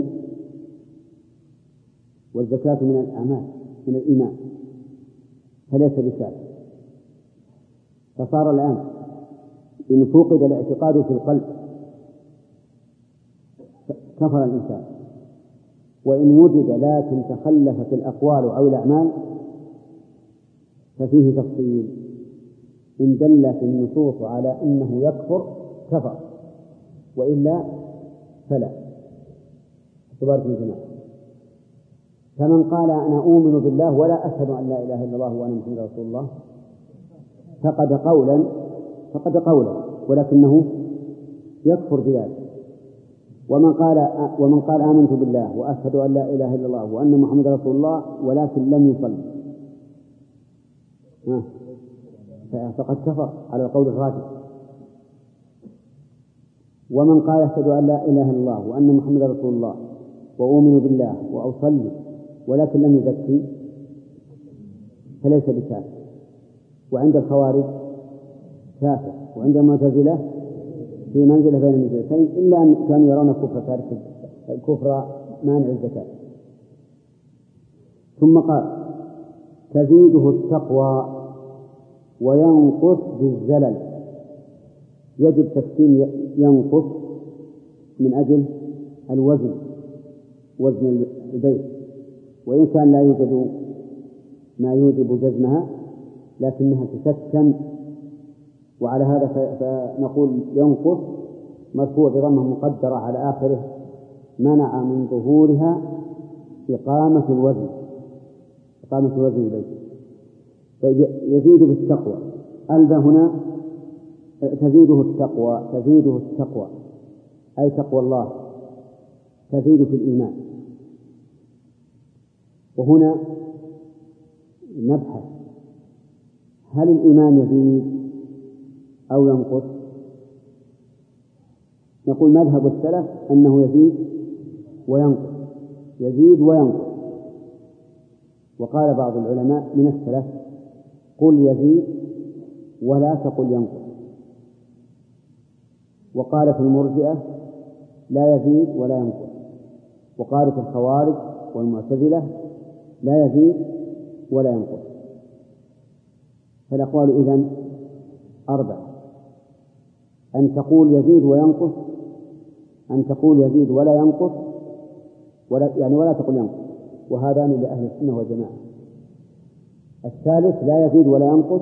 والزكاة من الأعمال من الإيمان، فليس بكافر. فصار الآن إن فقد الاعتقاد في القلب كفر الإنسان، وإن وجد لكن تخلفت الأقوال أو الأعمال ففيه تفصيل. إن دلت النصوص على أنه يكفر كفر، وإلا فلا. تبارك الجماعة. فمن قال أنا أؤمن بالله ولا أشهد أن لا إله إلا الله وأنا محمد رسول الله فقد قولا ولكنه يكفر بذلك. ومن قال آمنت بالله وأشهد أن لا إله إلا الله وأن محمد رسول الله ولكن لم يصلي فقد كفر على القول الراجح. ومن قال أشهد أن لا إله إلا الله وأن محمدا رسول الله وأؤمن بالله وأصلي ولكن لم يزكي فليس بكافر، وعند الخوارج كافر، وعند المعتزلة في منزلة بين المنزلتين، إلا أن كانوا يرون كفر مانع الزكاة. ثم قال تزيده التقوى وينقص بالزلل. يجب تسكين ينقص من أجل الوزن، وزن البيت، وإن كان لا يوجد ما يوجب جزمها لكنها تسكن، وعلى هذا فنقول ينقص مرفوع بضمه مقدرة على آخره منع من ظهورها إقامة الوزن البيت. فيزيد بالتقوى. ألبى هنا تزيده التقوى أي تقوى الله تزيد في الإيمان. وهنا نبحث هل الإيمان يزيد أو ينقص؟ نقول مذهب السلف أنه يزيد وينقص. وقال بعض العلماء من السلف قل يزيد ولا تقل ينقص. وقال في المرجئة لا يزيد ولا ينقص. وقال في الخوارج والمعتزلة لا يزيد ولا ينقص. فالأقوال إذن 4: أن تقول يزيد وينقص، أن تقول يزيد ولا ينقص، ولا تقول ينقص، وهذان لأهل السنة والجماعة. الثالث لا يزيد ولا ينقص،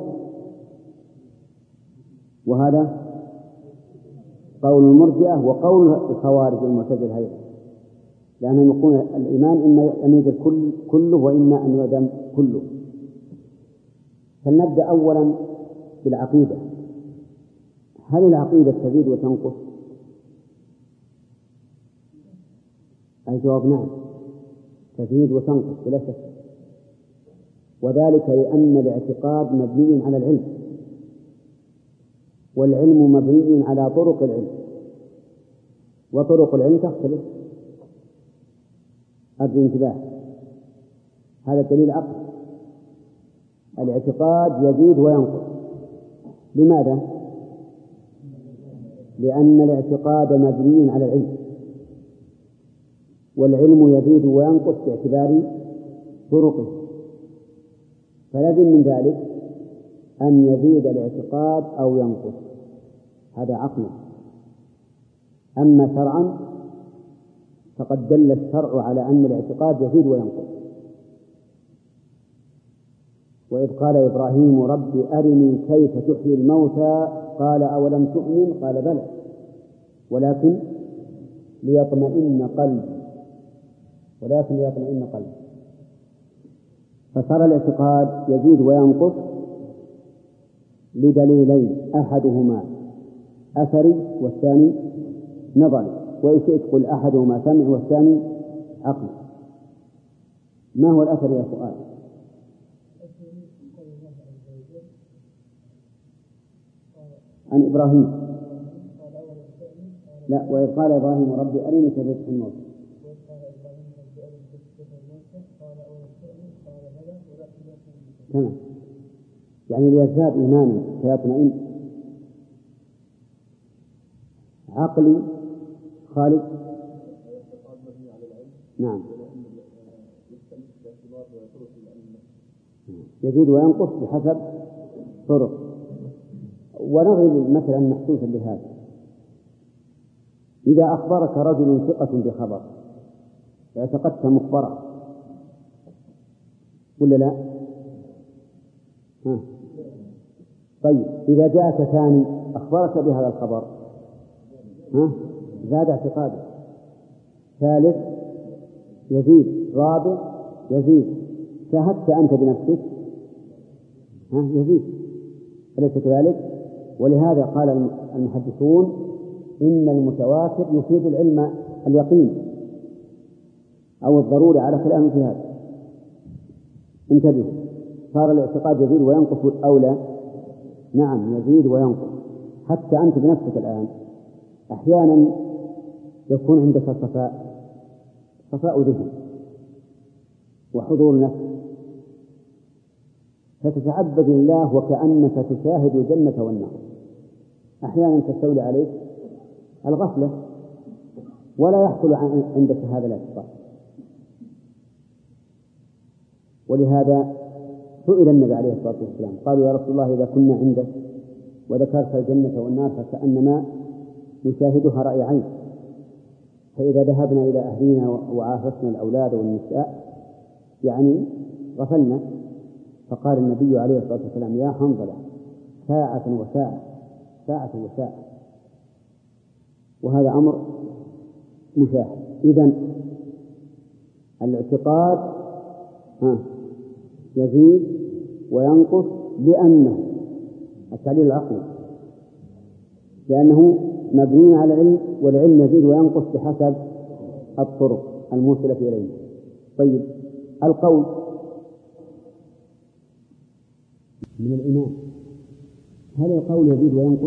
وهذا قول المرجئة وقول الخوارج والمعتزلة أيضا، لأنهم يقولون الإيمان إما أن يوجد كله وإما أن يعدم كله. فلنبدأ أولا بالعقيدة. هل العقيدة تزيد وتنقص؟ الجواب نعم، تزيد وتنقص بلا شك، وذلك لأن الاعتقاد مبني على العلم، والعلم مبني على طرق العلم، وطرق العلم تختلف. الانتباه، هذا دليل عقل. الاعتقاد يزيد وينقص. لماذا؟ لأن الاعتقاد مبني على العلم، والعلم يزيد وينقص باعتبار طرقه، فلازم من ذلك أن يزيد الاعتقاد أو ينقص. هذا عقل. أما شرعا فقد دل الشرع على أن الاعتقاد يزيد وينقص. وإذ قال إبراهيم رب أرني كيف تحيي الموتى قال أولم تؤمن قال بلى ولكن ليطمئن قلبي فصار الاعتقاد يزيد وينقص لدليلين: أحدهما أثري والثاني نظري، وإن شئت قل أحدهما سمع والثاني عقل. ما هو الأثر يا سؤال؟ عن إبراهيم. لا، وإذ قال إبراهيم ربي أرني كيف تحيي الموتى. تمام، يعني ليزداد إيمانا فيطمئن. عقلي خالد. نعم، يزيد وينقص بحسب طرق. ونضرب مثلا محسوسا لهذا: إذا أخبرك رجل ثقة بخبر اعتقدت مخبرة ولا لا؟ طيب، إذا جاءك ثاني أخبرك بهذا الخبر زاد اعتقاده. ثالث يزيد. رابع يزيد. شاهدت أنت بنفسك يزيد. أليس كذلك؟ ولهذا قال المحدثون إن المتواتر يفيد العلم اليقين أو الضروري على كلام في هذا. انتبهوا، صار الاعتقاد يزيد وينقص أو لا؟ نعم، يزيد وينقص. حتى أنت بنفسك الآن أحيانا يكون عندك صفاء ذهن وحضور نفس، فتتعبد لله وكأنك تشاهد الجنة والنار. أحيانا تستولي عليك الغفلة ولا يحصل عندك هذا الاعتقاد. ولهذا سئل النبي عليه الصلاة والسلام قالوا يا رسول الله إذا كنا عندك وذكرت الجنة والنار فكأنما نشاهدها رأي عين، فإذا ذهبنا إلى أهلنا وعافسنا الأولاد والنساء يعني غفلنا. فقال النبي عليه الصلاة والسلام يا حنظلة ساعة وساعة، ساعة وساعة. وهذا أمر مشاهد. إذن الاعتقاد يزيد وينقص لأنه التعليل العقلي، لأنه مبني على العلم، والعلم يزيد وينقص بحسب الطرق الموصلة إليه. طيب، القول من الإيمان، هل القول يزيد وينقص؟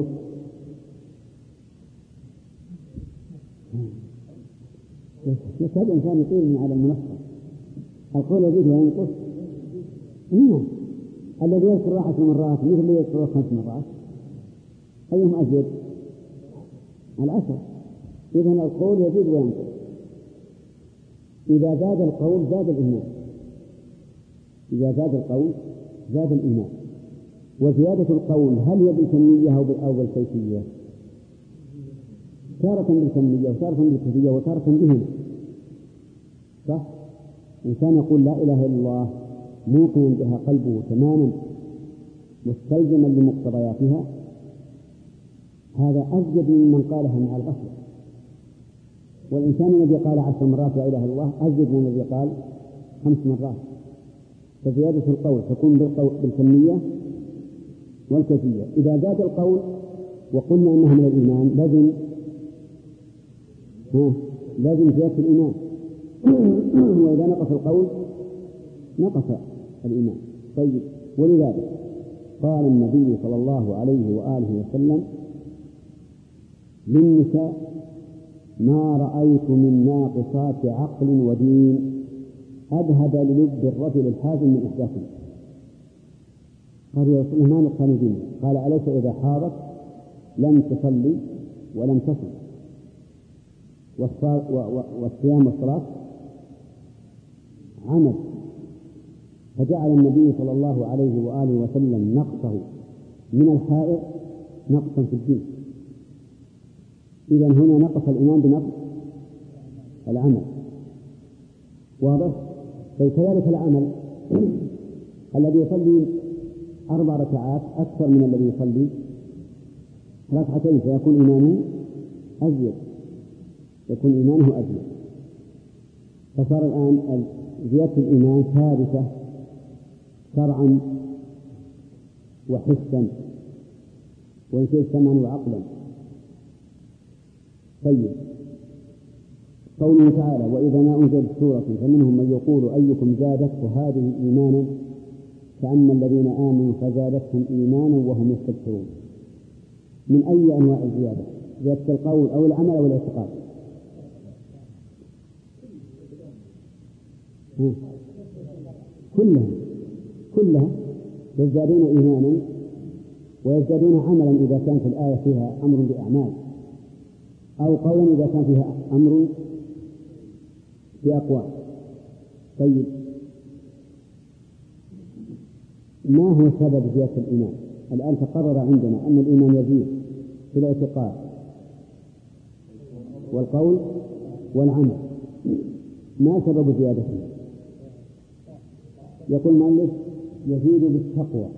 يكاد الإنسان يطير من على المنصة. القول يزيد وينقص. الذي يذكر 10 مرات مثل الذي يذكر 5 مرات، أيهم أزيد؟ 10. إذن القول يزيد وينقص. إذا زاد القول زاد الإيمان، إذا زاد القول زاد الإيمان. وزيادة القول هل هي بالكمية أو بالكيفية؟ تارة بالكمية وتارة بالكيفية وتارة بهم. صح؟ إنسان يقول لا إله إلا الله موقنا بها قلبه تماما مستلزما لمقتضياتها، هذا أزيد من قالها مع الغفلة. والإنسان الذي قال 10 مرات لا إله إلا الله أزيد من الذي قال 5 مرات. فزيادة القول تكون بالكمية والكيفية. إذا زاد القول وقلنا أنه من الإيمان لازم زيادة الإيمان. وإذا نقص القول نقص الإيمان. طيب، ولذلك قال النبي صلى الله عليه وآله وسلم للنساء ما رأيت من ناقصات عقل ودين أذهب للب الرجل الحازم من إحداثهم. قال يا رسول الله ما نقصان دينه؟ قال أليس إذا حاضت لم تصلي ولم تصم، والصيام والصلاة عمل. فجعل النبي صلى الله عليه وآله وسلم نقصه من الحائض نقصا في الدين. إذن هنا نقص الإيمان بنقص العمل. واضح؟ فكذلك العمل الذي يصلي 4 ركعات أكثر من الذي يصلي 2 ركعتين فيكون إيمانه أزيد، يكون إيمانه أزيد. فصار الآن زيادة الإيمان ثابتة شرعا وحسا وإن سمعا وعقلا. طيب، قوله تعالى وإذا ما أنزلت سورة فمنهم من يقول أيكم زادته هذه إيمانا فأما الذين آمنوا فزادتهم إيمانا وهم يستبشرون. من أي أنواع الزيادة؟ زيادة القول أو العمل أو الاعتقاد؟ كلها يزدادون إيمانا ويزدادون عملا إذا كانت الآية فيها أمر بأعمال، أو قولا إذا كان فيها أمر بأقوال. طيب، ما هو سبب زيادة الإيمان؟ الآن تقرر عندنا أن الإيمان يزيد في الاعتقاد والقول والعمل. ما سبب زيادته؟ يقول المؤلف يزيد بالتقوى،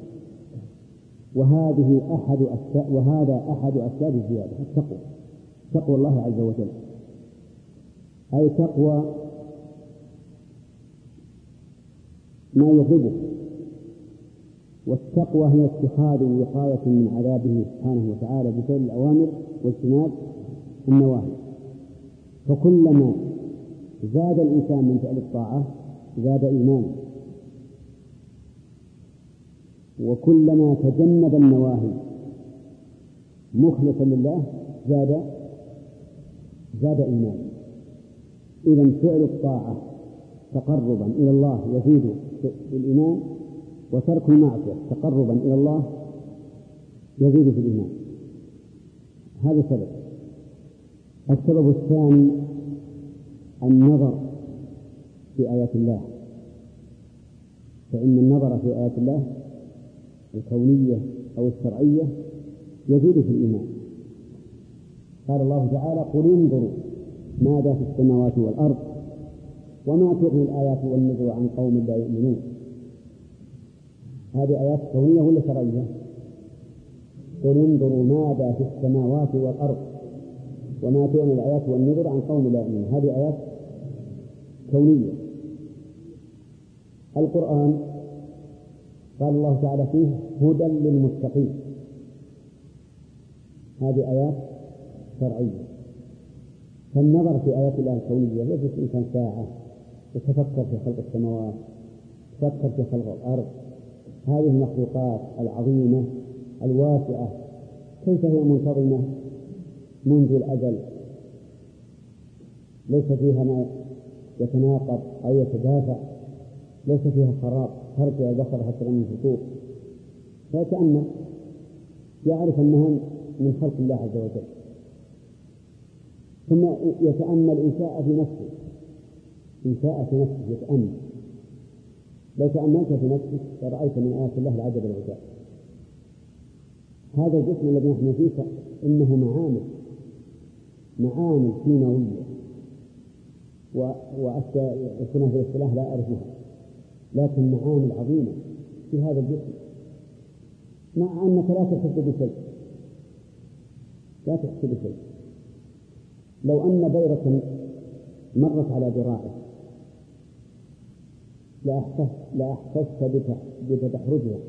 وهذا أحد أسباب الزيادة، التقوى، تقوى الله عز وجل، أي تقوى ما يغضبه. والتقوى هي اتخاذ وقاية من عذابه سبحانه وتعالى بفعل الأوامر واجتناب النواهي. فكلما زاد الإنسان من فعل الطاعة زاد إيمانه، وكلما تجنب النواهي مخلصا لله زاد زاد إيمانا. إذن فعل الطاعة تقربا إلى الله يزيد في الإيمان، وترك المعصية تقربا إلى الله يزيد في الإيمان. هذا سبب. السبب الثاني النظر في آيات الله، فإن النظر في آيات الله الكونية أو الشرعية يزيد في الإيمان. قال الله تعالى: قل انظروا ماذا في السماوات والأرض وما تغني الآيات والنذر عن قوم لا يؤمنون. هذه آيات كونية ولا شرعية؟ قل انظروا ماذا في السماوات والأرض وما تغني الآيات والنذر عن قوم لا يؤمنون. هذه آيات كونية. القرآن قال الله تعالى فيه: هدى للمتقين. هذه آيات شرعية. فالنظر في آيات الله الكونية يجلس الإنسان ساعة يتفكر في خلق السماوات، يتفكر في خلق الأرض، هذه المخلوقات العظيمة الواسعة كيف هي منتظمة منذ الأزل، ليس فيها ما يتناقض أو يتدافع، ليس فيها خراب ترجع البصر حتى من الخطوط، فيتأمل يعرف أنها من خلق الله عز وجل. ثم يتأمل إن شاء في نفسه، إن شاء في نفسه يتأمل. لو تأملت في نفسك فرأيت من آيات الله العجب العجاب. هذا الجسم الذي نحن فيه إنه معامل كيماوية وأشياء يكون في الاصطلاح لا أعرفها، لكن معامل عظيمة في هذا الجسم، مع أنك لا تحس بشيء، لا تحس بشيء. لو أن بيرة مرت على ذراعك لأحسست بتدحرجها،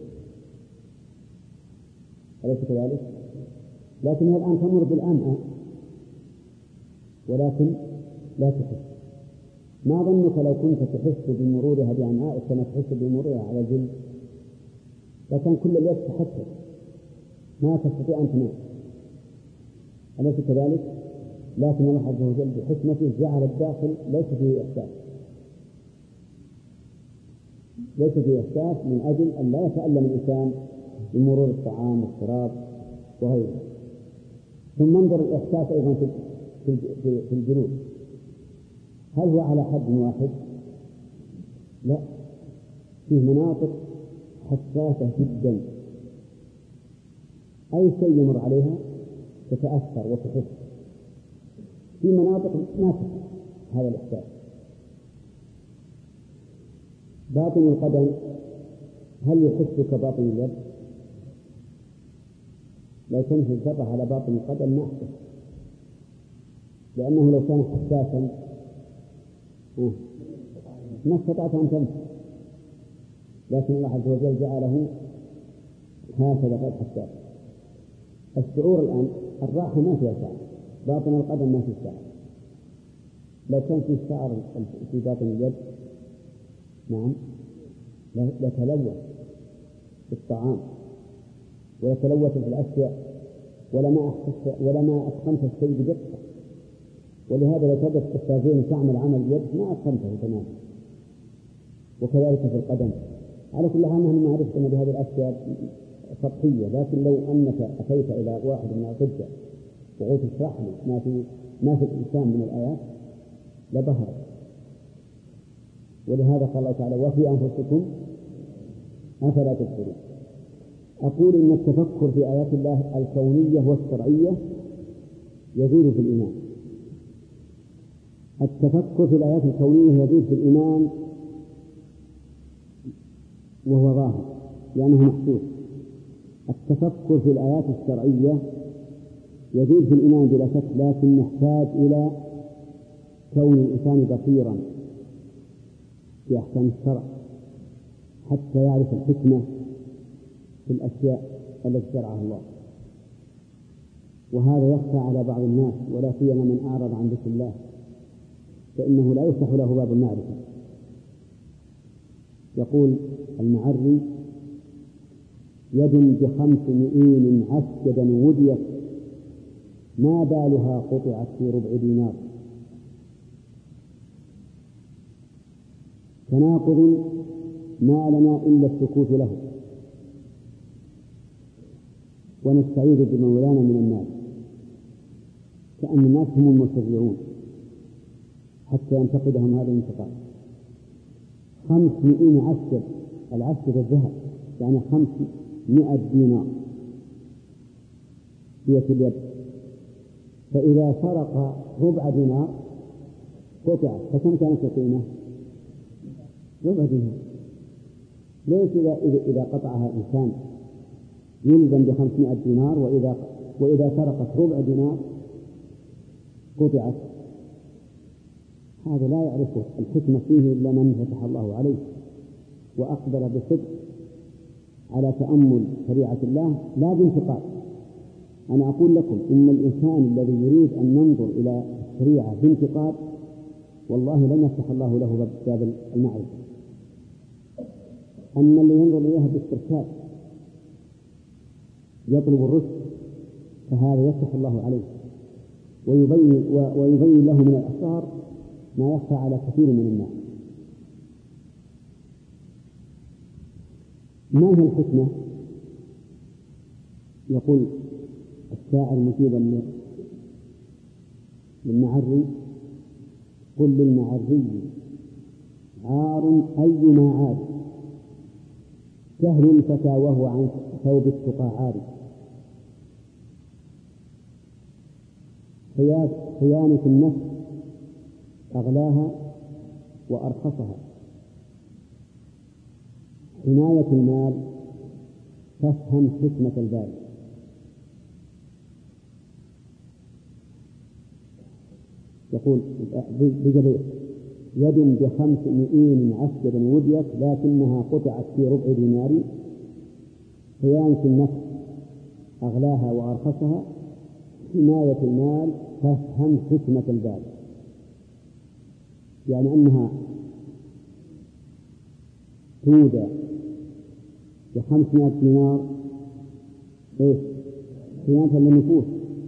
أليس كذلك؟ لكن هي الآن تمر بالأمعاء ولكن لا تحس. ما ظنك لو كنت تحس بمرورها بأمعائك كما تحس بمرورها على الجلد؟ لكن كل اليد تحسس ما تستطيع أن تنام، أليس كذلك؟ لكن الله عز وجل بحكمته جعل الداخل ليس فيه إحساس، ليس فيه إحساس من أجل أن لا يتألم الإنسان بمرور الطعام والشراب وغيره. ثم انظر الإحساس أيضا في الجلود، هل هو على حد واحد؟ لا، فيه مناطق حساسة جدا، أي شيء يمر عليها تتأثر وتحس. في مناطق ما تحس هذا الإحساس. باطن القدم هل يحس كباطن اليد؟ لو تمشي الفرح على باطن القدم ما أحس، لأنه لو كان حساسا ما استطعت أن تمشي، لكن الله عز وجل جعله هكذا غير حساس. الشعور الآن الراحة ما فيها شعر، باطن القدم ما فيه شعر. لو كان فيه شعر في باطن اليد نعم لتلوث في الطعام ويتلوث في الأشياء ولا ما أتقنت الشيء بدقة. ولهذا لو تبت قفازين تعمل عمل يد ما أتقنته تماما. وكذلك في القدم. على كل حال نحن معرفتنا بهذه الأشياء سطحية، لكن لو أنك أتيت إلى واحد من الأطباء وقلت اشرح لي ما في الإنسان من الآيات لبهرت. ولهذا قال الله تعالى: وفي أنفسكم أفلا تبصرون. أقول إن التفكر في آيات الله الكونية والشرعية يزيد في الإيمان. التفكر في الآيات الكونية يزيد في الإيمان وهو ظاهر لأنه محسوس. التفكر في الآيات الشرعية يزيد في الإيمان بلا شك، لكن نحتاج إلى كون الإنسان بصيرا في أحكام الشرع حتى يعرف الحكمة في الأشياء التي شرعها الله. وهذا يخفى على بعض الناس، ولا سيما من أعرض عن ذكر الله فإنه لا يفتح له باب المعرفة. يقول المعري: يد ب5 مئين عسجدا وديت ما بالها قطعت في ربع دينار. تناقض ما لنا إلا السكوت له، ونستعيذ بمولانا من الناس، كأن الناس هم المشرعون حتى ينتقدهم هذا الانتقاد. 500 عسكر، العسكر الذهب يعني 500 دينار في اليد، فإذا سرق ربع دينار قطعت، فكم كانت القيمة؟ ربع دينار. ليش إذا قطعها إنسان يلزم ب500 دينار، وإذا سرقت ربع دينار قطعت؟ هذا لا يعرف الحكمة فيه إلا من فتح الله عليه وأقبل بصدق على تأمل شريعة الله لا بانتقاد. أنا أقول لكم إن الإنسان الذي يريد أن ينظر إلى الشريعة بانتقاد والله لن يفتح الله له باب المعرفة. أما اللي ينظر إليها باسترشاد يطلب الرشد فهذا يفتح الله عليه ويبين له من الأسرار ما يخفى على كثير من الناس. ما هي الحكمة؟ يقول الشاعر مجيبا للمعري: قل للمعري عار أيما عار، جهل الفتى وهو عن ثوب التقى عاري. خيانة النفس أغلاها وأرخصها، حماية المال تفهم حكمة البال. يقول بجبير: يد ب500 عسكر وديت لكنها قطعت في ربع دينار، خيانة النفس أغلاها وأرخصها، حماية المال تفهم حكمة البال. يعني أنها تودى ب500 دينار خيانة للنفوس،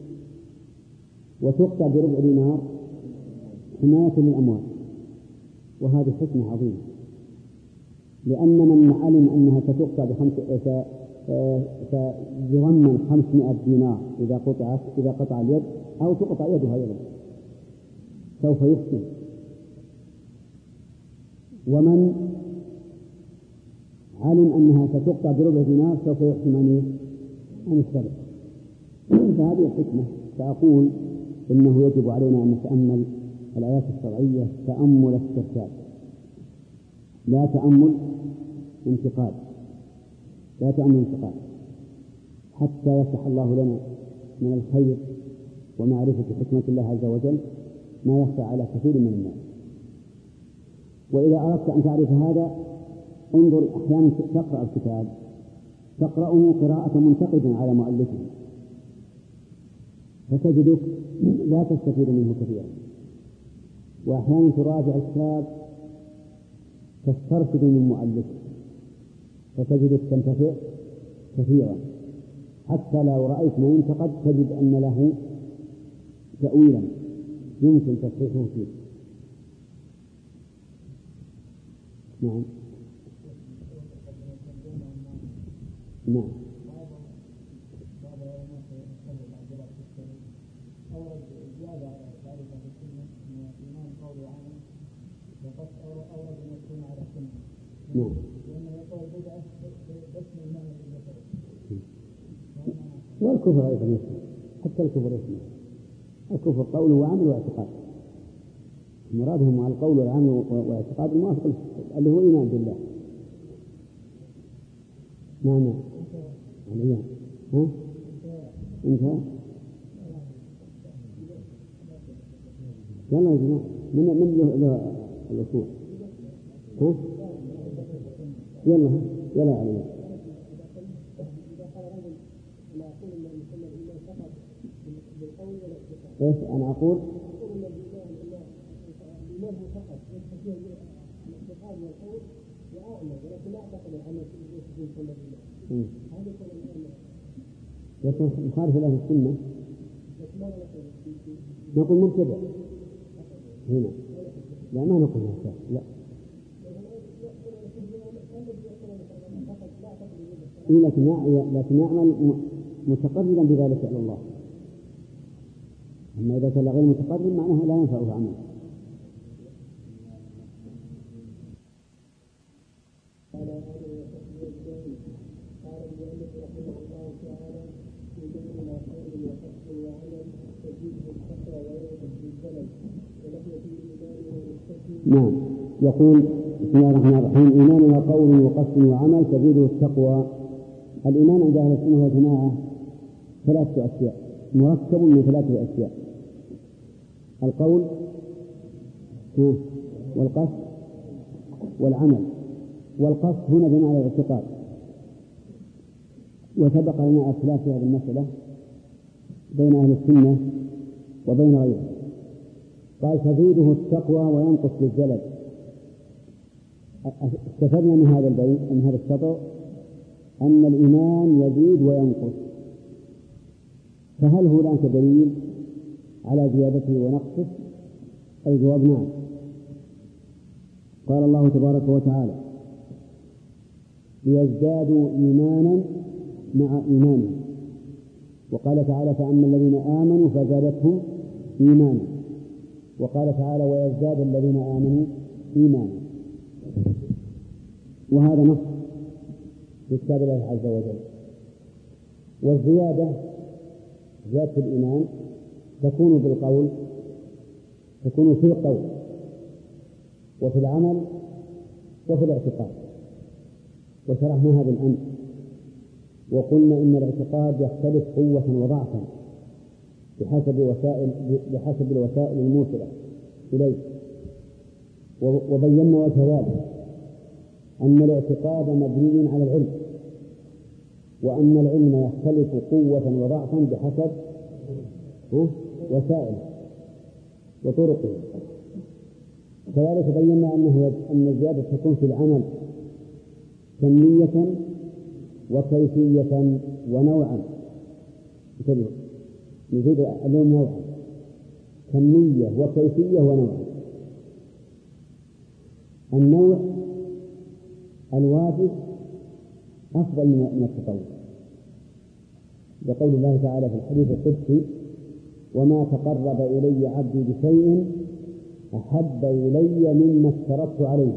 وتقطع بربع دينار حماية للأموال. وهذه حكمة عظيمة، لأن من علم أنها ستقطع سيضمن 500 دينار إذا قطع اليد أو تقطع يدها أيضا سوف يحسن. ومن علم أنها ستقطع بربع دينار سوف يحسن أن يشترك. فهذه الحكمة. فأقول إنه يجب علينا أن نتأمل الآيات الشرعية تأمل استرشاد لا تأمل انتقاد، حتى يفتح الله لنا من الخير ومعرفة حكمة الله عز وجل ما يخفى على كثير من الناس. وإذا أردت أن تعرف هذا انظر، أحيانا تقرأ الكتاب تقرأه قراءة منتقدا على مؤلفه فتجدك لا تستفيد منه كثيرا، وأحيانا تراجع الكتاب تسترشد من مؤلفه فتجدك تنتفع كثيرا، حتى لو رأيت ما ينتقد تجد أن له تأويلا يمكن تصحيحه فيه. نعم نعم. نعم. والكفر أيضا يسمى، حتى الكفر يسمى. الكفر قول وعمل واعتقاد، مرادهم على القول والعمل واعتقاد الموافق اللي هو إيمان بالله. نعم. عليا ها انتهى. يلا يا جماعة من له الأصول ها يلا عليا. ايش انا اقول؟ يكون مخالف لأهل السنة. نقول مبتدع هنا، لا ما نقول هكذا، لا. لكن يعمل متقربا بذلك إلى الله. أما إذا كان غير متقرب معناها لا ينفعه عمله. نعم. يقول بسم الله الرحمن الرحيم: إيمان وقول وقصد وعمل تزيده التقوى. الإيمان عند أهل السنة والجماعة ثلاثة أشياء، مركب من ثلاثة أشياء: القول والقصد والعمل. والقصد هنا بمعنى الاعتقاد، وسبق لنا اختلاف في هذه المسألة بين أهل السنة وبين غيرهم. قال تزيده التقوى وينقص بالزلل. استفدنا من هذا البيت، من هذا السطر، أن الإيمان يزيد وينقص. فهل هناك دليل على زيادته ونقصه؟ الجواب نعم. قال الله تبارك وتعالى: ليزدادوا إيمانا مع إيمانهم. وقال تعالى: فأما الذين آمنوا فزادتهم إيمانا. وقال تعالى: ويزداد الذين آمنوا إيمانا. وهذا نص في كتاب الله عز وجل. والزيادة، زيادة الإيمان، تكون بالقول، تكون في القول وفي العمل وفي الاعتقاد. وشرحنا هذا الأمر وقلنا إن الاعتقاد يختلف قوة وضعفا بحسب الوسائل الموصلة إليه. وبينا وجه ذلك أن الاعتقاد مبني على العلم، وأن العلم يختلف قوة وضعفا بحسب وسائله وطرقه. كذلك بينا أن الزيادة تكون في العمل كمية وكيفية ونوعا. نزيد اليوم نوعا: كمية وكيفية ونوعا. النوع الواجب أفضل من التطوع، لقول الله تعالى في الحديث القدسي: وما تقرب إلي عبدي بشيء أحب إلي مما افترضت عليه.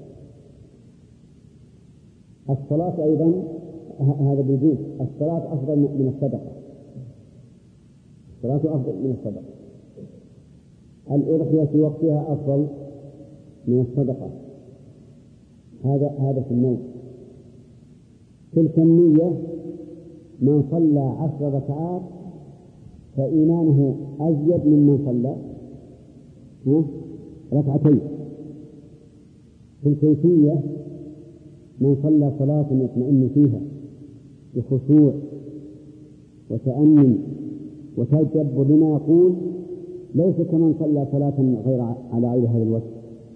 الصلاة أيضا هذا بيجوز، الصلاة أفضل من الصدقة، الصلاة أفضل من الصدقة. الأضحية في وقتها أفضل من الصدقة. هذا في النوم. في الكمية: من صلى 10 ركعات فإيمانه أزيد ممن صلى ركعتين. في الكيفية: من صلى صلاة يطمئن فيها بخشوع وتأمل وتدبر لما يقول، ليس كمن صلى صلاة غير على غير هذا الوجه.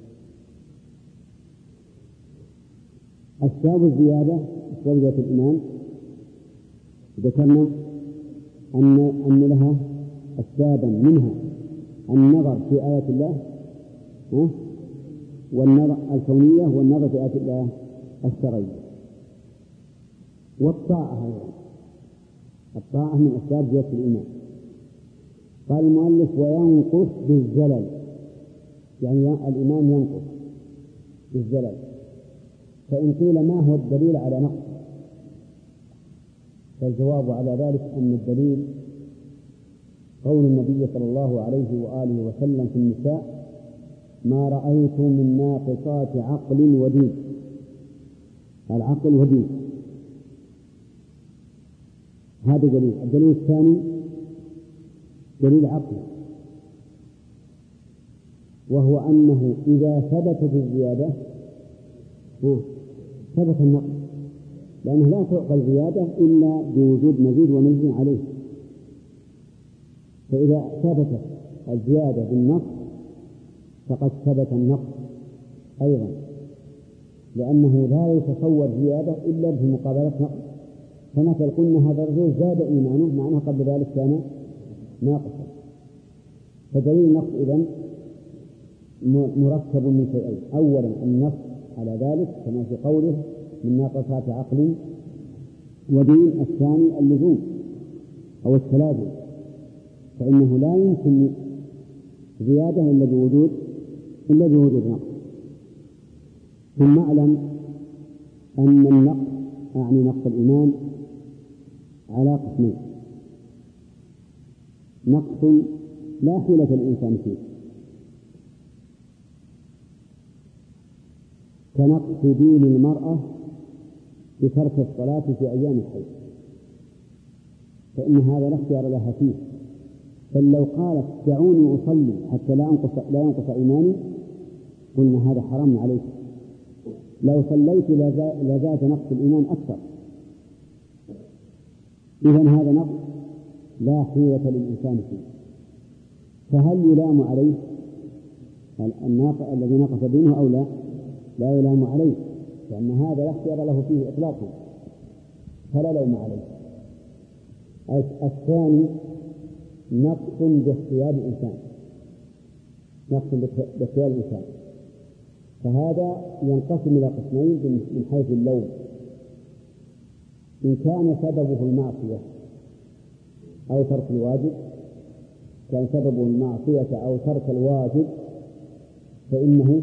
أسباب الزيادة، أسباب زيادة الإيمان، ذكرنا أن لها أسبابا، منها النظر في آيات الله والنظر الكونية، والنظر في آيات الله الشرعية، والطاعة أيضا. الطاعة من أسباب زيادة الإيمان. قال المؤلف: وينقص بالزلل، يعني الإيمان ينقص بالزلل. فإن قيل ما هو الدليل على نقص؟ فالجواب على ذلك أن الدليل قول النبي صلى الله عليه وآله وسلم في النساء: ما رأيت من ناقصات عقل ودين. العقل ودين، هذا دليل. الدليل الثاني دليل عقلي، وهو أنه إذا ثبتت الزيادة ثبت النقص، لأنه لا تعقل الزيادة إلا بوجود مزيد ومزيد عليه. فإذا ثبتت الزيادة بالنقص فقد ثبت النقص أيضا، لأنه لا يتصور زيادة إلا بمقابلة نقص. فمثل قلنا هذا الرجل زاد إيمانه، معناه قبل ذلك كان ناقصا. فدليل النقص إذن مركب من شيئين: أولا النص على ذلك كما في قوله من ناقصات عقل ودين، الثاني اللزوم أو التلازم، فإنه لا يمكن زيادة إلا بوجود نقص. ثم اعلم أن النقص أعني نقص الإيمان على قسمين: نقص لا حيلة الإنسان فيه كنقص دين المرأة بترك الصلاة في أيام الحيض، فإن هذا لا اختيار لها فيه، بل لو قالت دعوني أصلي حتى لا ينقص إيماني قلنا هذا حرام عليك، لو صليت لزاد نقص الإيمان أكثر. إذن هذا نقص لا حيلة للإنسان فيه، فهل يلام عليه الذي نقص دينه أو لا؟ لا يلام عليه، لأن هذا لا اختيار له فيه إطلاقا، فلا لوم عليه. الثاني نقص باختيار الإنسان، فهذا ينقسم إلى قسمين من حيث اللوم: إن كان سببه المعصية أو ترك الواجب، كان سببه المعصية أو ترك الواجب فإنه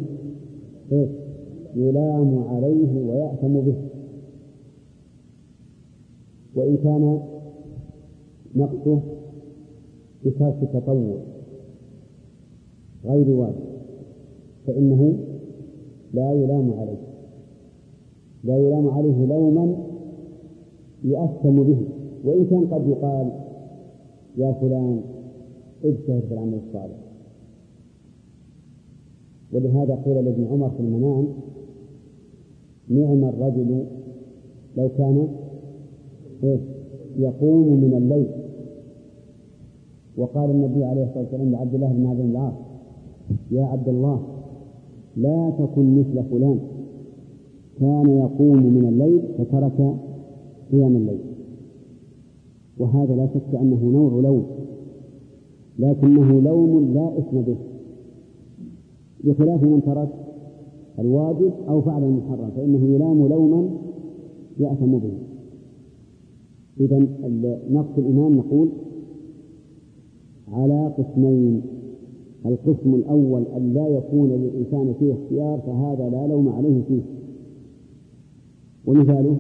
يلام عليه ويأثم به. وإن كان نقصه بترك التطوع غير واجب فإنه لا يلام عليه لوما يأثم به، وإن كان قد يقال يا فلان اجتهد في العمل الصالح. ولهذا قيل لابن عمر في المنام: نعم الرجل لو كان يقوم من الليل. وقال النبي عليه الصلاة والسلام لعبد الله بن عبد العاص: يا عبد الله لا تكن مثل فلان كان يقوم من الليل فترك قيام الليل. وهذا لا شك أنه نوع لوم، لكنه لوم لا إثم به، بخلاف من ترك الواجب أو فعل المحرم فإنه يلام لوما يأثم به. إذن نقص الإيمان نقول على قسمين: القسم الأول أن لا يكون للإنسان فيه اختيار، فهذا لا لوم عليه فيه. ومثاله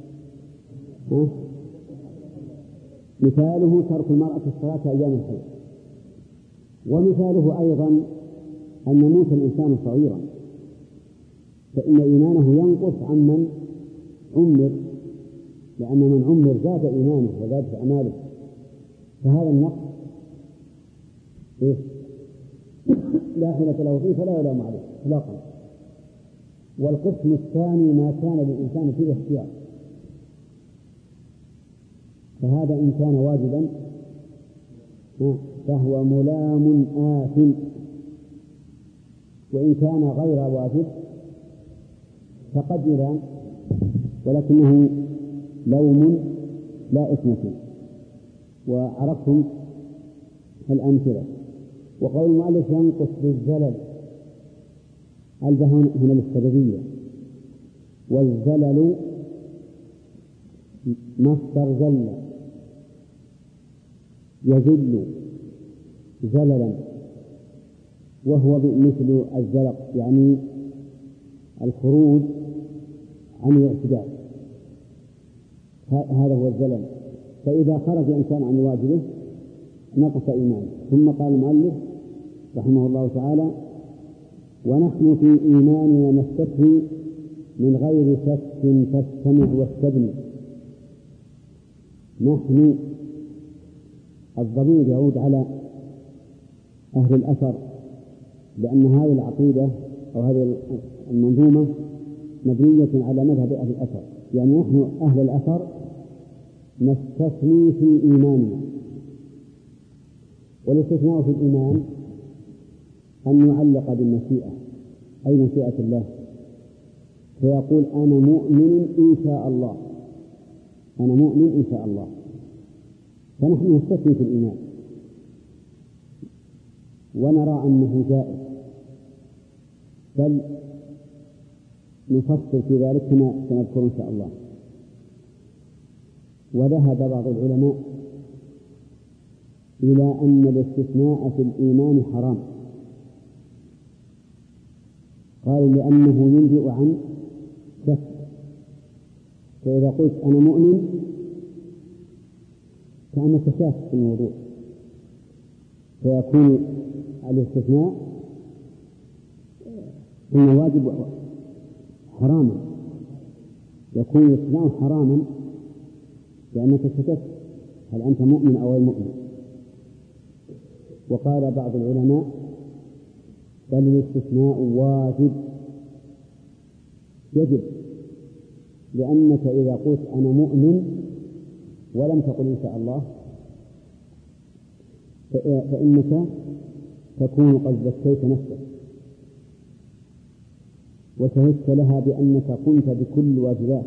ترك المرأة الصلاة أيام الحيض. ومثاله أيضا أن يموت الإنسان صغيرا، فإن إيمانه ينقص عن من عمر، لأن من عمر زاد إيمانه وزاد أعماله، فهذا النقص لا حيلة له فيه فلا يلام عليه إطلاقا. والقسم الثاني ما كان للإنسان فيه اختيار، فهذا إن كان واجبا فهو ملام آثم، وإن كان غير واجب فقد يلام ولكنه لوم لا إثم فيه. وعرفتم الأمثلة. وقول المؤلف ينقص بالزلل، الجهل هنا للسببية، والزلل مصدر زل يزل زللا، وهو مثل الزلق يعني الخروج عن الاعتدال، هذا هو الزلل. فإذا خرج الإنسان عن واجبه نقص إيمانه. ثم قال المؤلف رحمه الله تعالى: ونحن في إيماننا نستثني من غير شك فاستمع واستبني. نحن الضمير يعود على أهل الأثر، لأن هذه العقيدة أو هذه المنظومة مبنية على مذهب أهل الأثر، يعني نحن أهل الأثر نستثني في إيماننا. والاستثناء في الإيمان أن يعلق بالمشيئة، أي مشيئة الله، فيقول أنا مؤمن إن شاء الله، أنا مؤمن إن شاء الله، فنحن نستثني في الإيمان. ونرى أنه جائز، بل نفصل في ذلك كما سنذكر إن شاء الله. وذهب بعض العلماء إلى أن الاستثناء في الإيمان حرام، قالوا لأنه ينبئ عن شك، فإذا قلت أنا مؤمن كأنك شاك في الموضوع، فيكون الاستثناء من الواجب حراما، يكون الاستثناء حراما لأنك شككت هل أنت مؤمن أو غير مؤمن. وقال بعض العلماء بل الاستثناء واجب، يجب، لأنك إذا قلت أنا مؤمن ولم تقل إن شاء الله فإنك تكون قد زكيت نفسك وشهدت لها بأنك قمت بكل واجبات.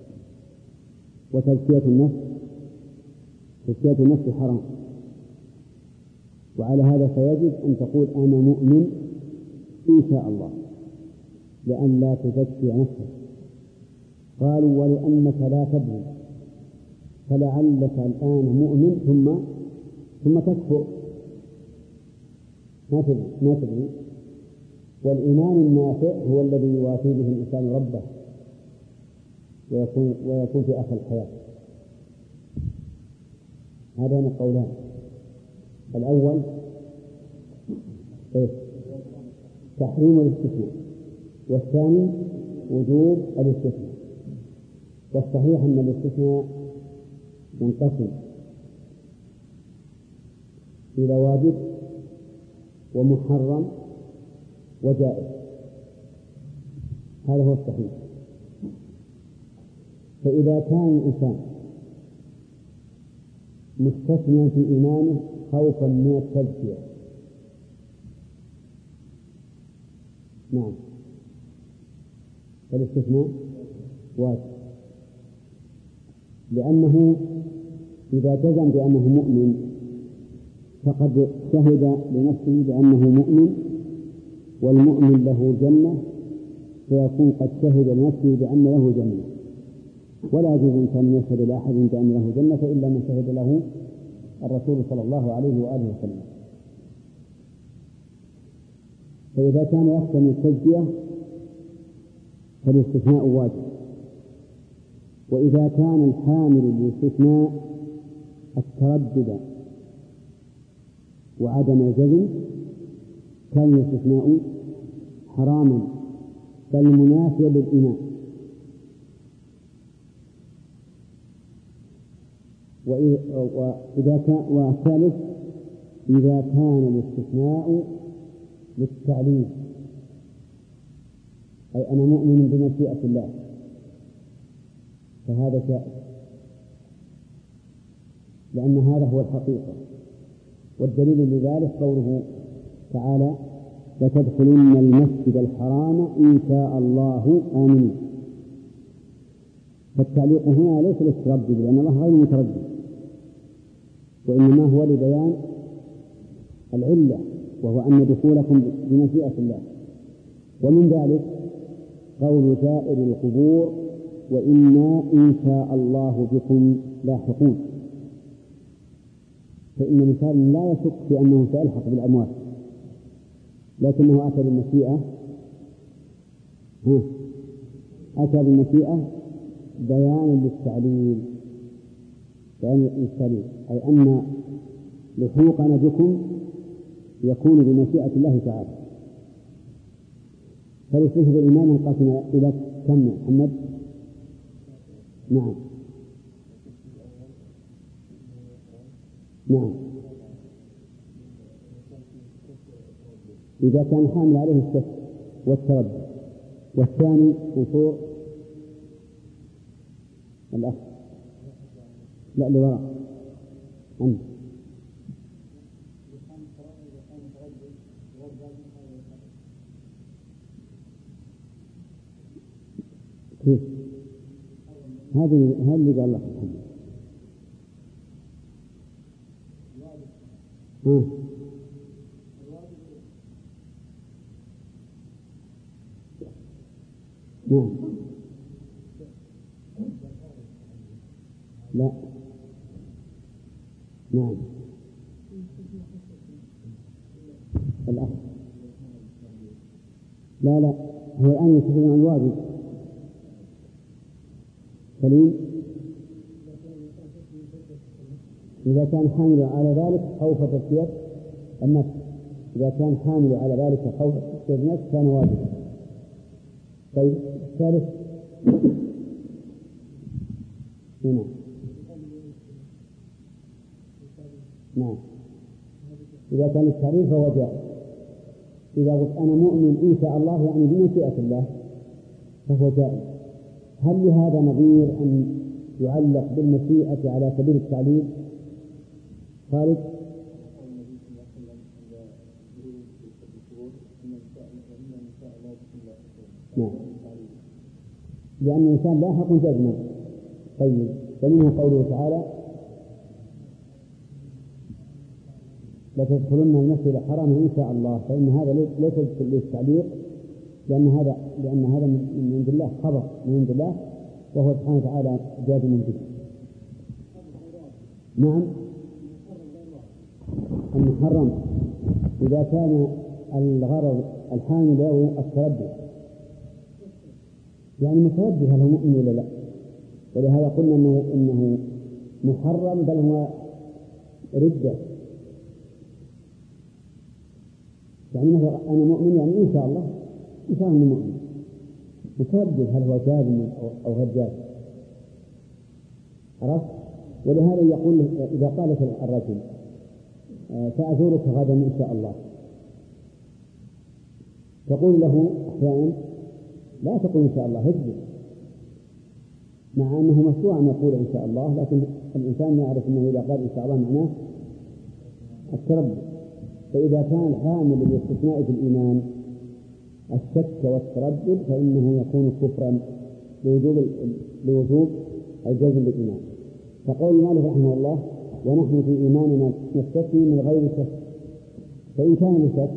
وتزكية النفس حرام، وعلى هذا فيجب أن تقول أنا مؤمن إن شاء الله لأن لا تزكي نفسك. قالوا ولأنك لا تدري، فلعلك الآن مؤمن ثم تكفر، ما تدري. والإيمان النافع هو الذي يوافي به الإنسان ربه ويكون في آخر الحياة. هذان القولان، الأول تحريم الاستثناء، والثاني وجوب الاستثناء. والصحيح أن الاستثناء ينقسم إلى واجب ومحرم وجائز، هذا هو الصحيح. فإذا كان الإنسان مستثنيا في إيمانه خوفا من التزكية، نعم، فالاستثناء واجب، لأنه إذا جزم بأنه مؤمن فقد شهد لنفسه بأنه مؤمن، والمؤمن له جنة، فيكون قد شهد لنفسه بأن له جنة، ولا يجوز إنسان يشهد لأحد بأن له جنة إلا من شهد له الرسول صلى الله عليه وآله وسلم. فإذا كان يحتمل التزكية فالاستثناء واجب. وإذا كان الحامل للاستثناء التردد وعدم الجزم كان الاستثناء حراما بل منافيا للإيمان. والثالث إذا كان الاستثناء للتعليل، أي أنا مؤمن بمشيئة الله، فهذا جائز، لأن هذا هو الحقيقة. والدليل لذلك قوله تعالى لتدخلن المسجد الحرام إن شاء الله آمنين. فالتعليق هنا ليس للتردد، لأن الله غير متردد، وإنما هو لبيان العلة، وهو أن دخولكم بمشيئة الله. ومن ذلك قول زائر القبور وإنا إن شاء الله بكم لاحقون، فإن الإنسان لا يشك في أنه سيلحق بالأموات، لكنه أتى بالمشيئة بيانا للتعليل، أي أن لحوقنا بكم يكون بمشيئة الله تعالى. فالاستثناء بالإيمان ينقسم إلى كم محمد؟ نعم إذا كان حامل عليه الشك والتردد. والثاني وصول الأخ لا لوراء عنه كيف هذه اللي قال لك نعم. لا. نعم. الأصل لا هو الآن يتكلم عن الواجب. سليم. إذا كان حامل على ذلك خوف تزكية النفس، إذا كان حامل على ذلك خوف تزكية النفس كان واجبا. طيب الثالث. هنا. نعم. إذا كان التعريف فهو جائز. إذا قلت أنا مؤمن إن شاء الله يعني بمشيئة الله فهو جائز. هل لهذا نظير أن يعلق بالمشيئة على سبيل التعليل؟ خالد. نعم. لأن الإنسان لاحق جزما. طيب فمنه قوله تعالى لتدخلن المسجد الحرام إن شاء الله، فإن هذا ليس للتعليق، لأن هذا من عند الله، خبر من عند الله وهو سبحانه وتعالى جازم به. نعم. المحرم إذا كان الغرض الحامل له التردد، يعني متردد هل هو مؤمن ولا لا، ولهذا قلنا إنه محرم بل هو ردة. يعني مثلا أنا مؤمن يعني إن شاء الله أنه مؤمن، متردد هل هو جازم أو غير جازم. عرفت؟ ولهذا يقول إذا قالت الرجل سأزورك غدا إن شاء الله، تقول له أحيانا لا تقول إن شاء الله هجر، مع أنه مشروع أن يقول إن شاء الله، لكن الإنسان يعرف أنه إذا قال إن شاء الله معناه التردد. فإذا كان حامل للاستثناء في الإيمان الشك والتردد فإنه يكون كفرا لوجوب الجزم بالإيمان. فقول مالك رحمه الله ونحن في إيماننا نستثني من غير شك، فإن كان بشك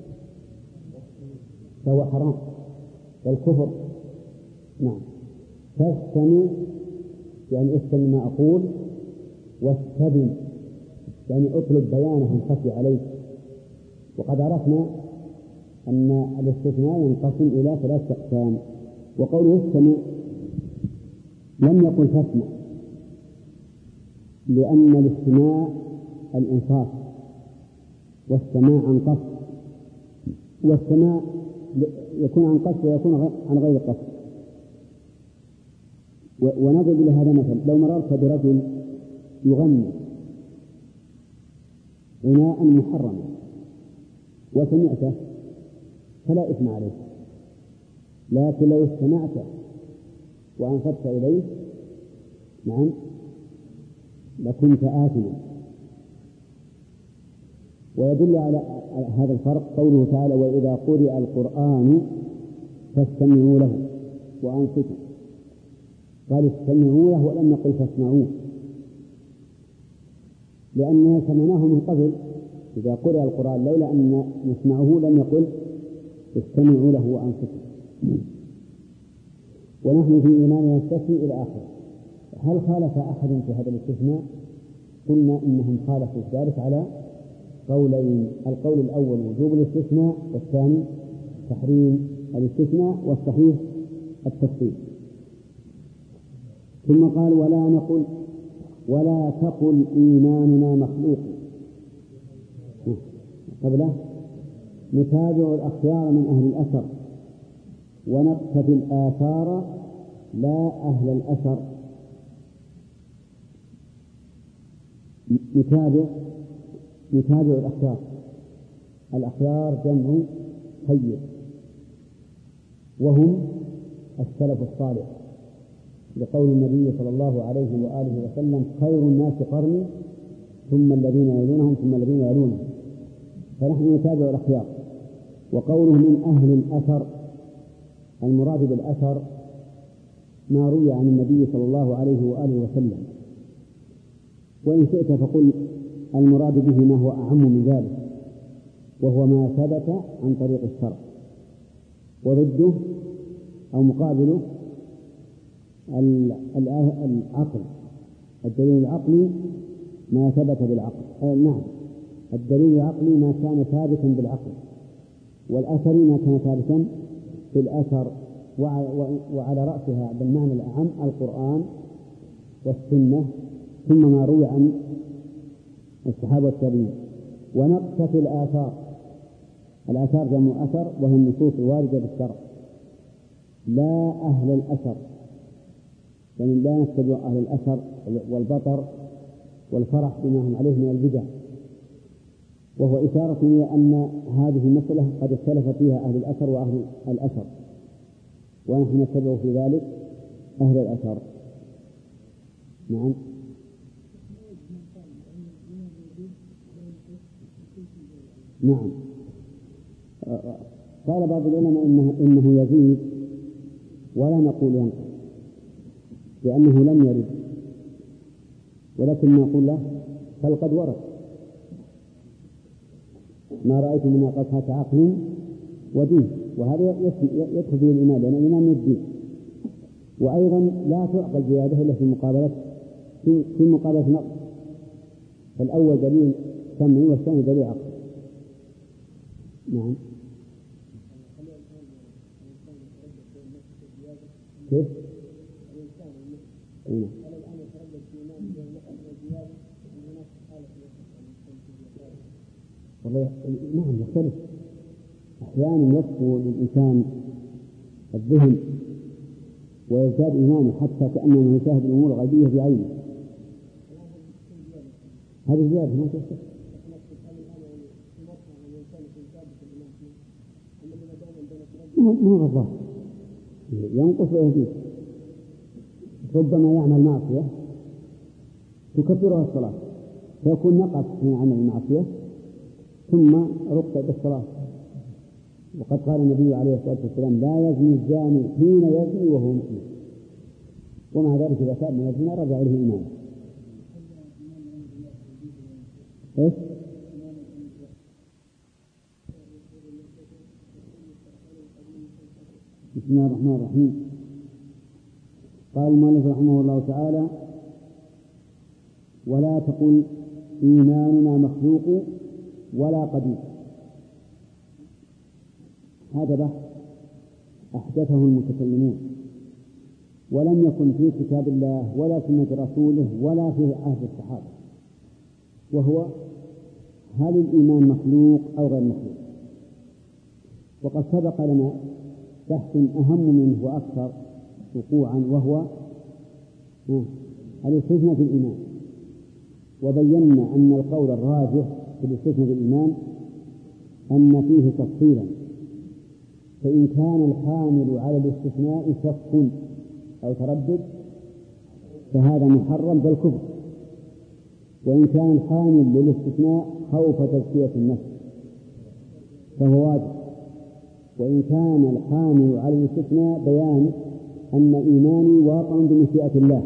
فهو حرام والكفر. نعم. فاستمع يعني استمع ما أقول، واستبن يعني اطلب بيانه خفي عليك. وقد عرفنا أن الاستثناء ينقسم إلى 3 أقسام. وقوله استمع لم يقل فاسمع، لأن الاستماع الإنصاف والسماع عن قصد، والسماع يكون عن قصد ويكون عن غير قصد. ونضرب لهذا مثل: لو مررت برجل يغني غناء محرما وسمعته فلا إثم عليه، لكن لو استمعت وأنصت إليه نعم لكنت آثما. ويدل على هذا الفرق قوله تعالى: وإذا قرئ القرآن فاستمعوا له وأنصتوا. قال استمعوا له ولم يقل فاسمعوه، لأننا سمعناه من قبل. إذا قرئ القرآن لولا أن نسمعه لم يقل استمعوا له وأنصتوا. ونحن في إيماننا نستثني إلى آخره. هل خالف أحد في هذا الاستثناء؟ قلنا إنهم خالفوا ذلك على قولين: القول الأول وجوب الاستثناء، والثاني تحريم الاستثناء، والصحيح التفصيل. ثم قال: ولا تقل إيماننا مخلوق. قبله: نتابع الأخيار من أهل الأثر ونقتفي الآثار لا أهل الأثر. نتابع الأخيار جمع خير، وهم السلف الصالح، لقول النبي صلى الله عليه وآله وسلم: خير الناس قرني ثم الذين يلونهم ثم الذين يلونهم. فنحن نتابع الأخيار. وقوله من أهل الأثر، المراد بالأثر ما روي عن النبي صلى الله عليه وآله وسلم، وإن شئت فقل المراد به ما هو أعم من ذلك، وهو ما ثبت عن طريق الشرع، وضده أو مقابله العقل. الدليل العقلي ما ثبت بالعقل. نعم، الدليل العقلي ما كان ثابتا بالعقل، والأثري ما كان ثابتا بالأثر. وعلى رأسها بالمعنى الأعم القرآن والسنة، ثم ما روي عن الصحابة والتابعين. ونقص في الآثار. الآثار جمع أثر، وهي النصوص الواردة بالشرع، لا أهل الأثر، يعني لا نتبع أهل الأثر والبطر والفرح بما هم عليه من البدع. وهو إشارة إلى أن هذه المسألة قد اختلف فيها أهل الأثر وأهل الأثر، ونحن نتبع في ذلك أهل الأثر. نعم. نعم، قال بعض العلماء إنه يزيد ولا نقول ينقص، لأنه لم يرد، ولكن نقول له بل قد ورد. ما رأيت من ناقصها عقل ودين، وهذا يدخل به الإيمان، لأن الإيمان من الدين. وأيضا لا تعقل زيادة إلا في مقابلة نقص، فالأول دليل سمعي والثاني دليل عقلي. نعم. كيف؟ والله نعم يختلف. أحيانا يكفو للإنسان الذهن ويزداد إيمانه حتى كأنه يشاهد الأمور الغيبية بعينه، هذه زيادة ما تشتغل. ما الله ينقص ويزيد. ربما يعمل معصية تكفرها الصلاة، فيكون نقص من عمل المعصية ثم رقى بالصلاة. وقد قال النبي عليه الصلاة والسلام: لا يزني الزاني حين يزني وهو مؤمن. ومع ذلك إذا تاب من الزنا رجع إليه إيمانه. إيش؟ بسم الله الرحمن الرحيم. قال المؤلف رحمه الله تعالى: ولا تقل إيماننا مخلوق ولا قدير. هذا بحث أحدثه المتكلمون، ولم يكن في كتاب الله ولا سنة رسوله ولا في عهد الصحابة، وهو: هل الإيمان مخلوق أو غير مخلوق؟ وقد سبق لنا بحث أهم منه وأكثر وقوعا، وهو الاستثناء في الإيمان. وبينا أن القول الراجح في الاستثناء في الإيمان أن فيه تفصيلا، فإن كان الحامل على الاستثناء شك أو تردد فهذا محرم بل كفر، وإن كان الحامل للاستثناء خوف تزكية النفس فهو واجب، وإن كان الحامل على الاستثناء بيان أن إيماني واقع بمشيئة الله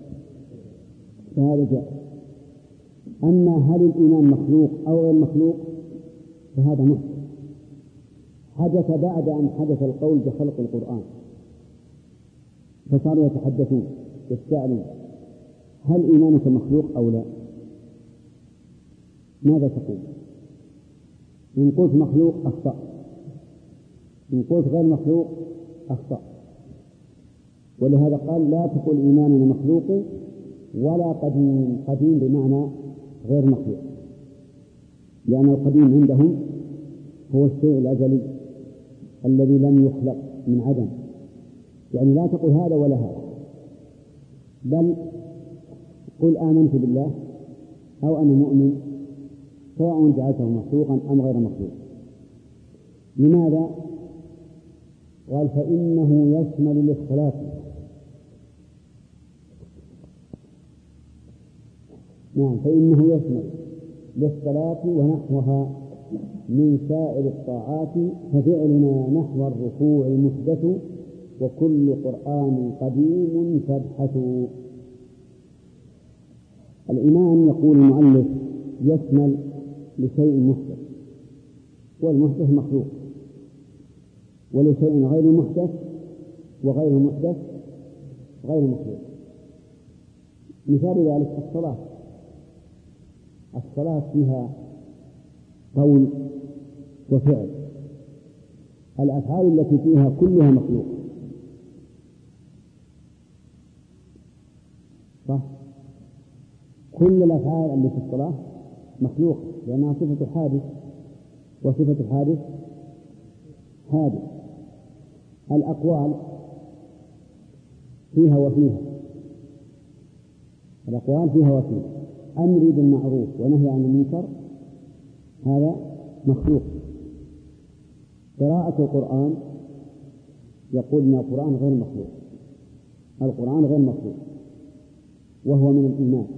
فهذا جائز. أما هل الإيمان مخلوق أو غير مخلوق فهذا محدث، حدث بعد أن حدث القول بخلق القرآن، فصاروا يتحدثون يتساءلون: هل إيمانك مخلوق أو لا؟ ماذا تقول؟ إن قلت مخلوق أخطأ، إن قلت غير مخلوق أخطأ. ولهذا قال: لا تقل إيماننا مخلوق ولا قديم. قديم بمعنى غير مخلوق، لأن القديم عندهم هو الشيء الأزلي الذي لم يخلق من عدم، يعني لا تقل هذا ولا هذا، بل قل آمنت بالله أو أنا مؤمن، سواء جعلته مخلوقا أم غير مخلوق. لماذا؟ قال: فإنه يشمل الاختلاف. نعم، فإنه يشمل للصلاة ونحوها من سائر الطاعات، ففعلنا نحو الركوع محدث، وكل قرآن قديم فابحثوا. الإمام يقول المؤلف يشمل لشيء محدث، والمحدث مخلوق، ولشيء غير محدث وغير المحدث غير مخلوق. مثال ذلك الصلاة فيها قول وفعل، الأفعال التي فيها كلها مخلوق، صح؟ كل الأفعال التي في الصلاة مخلوق لأنها صفة حادث، وصفة الحادث حادث. الأقوال فيها وفيها، الأقوال فيها وفيها، أمر بالمعروف ونهي عن المنكر هذا مخلوق. قراءة القرآن يقول إن القرآن غير مخلوق، القرآن غير مخلوق وهو من الإيمان.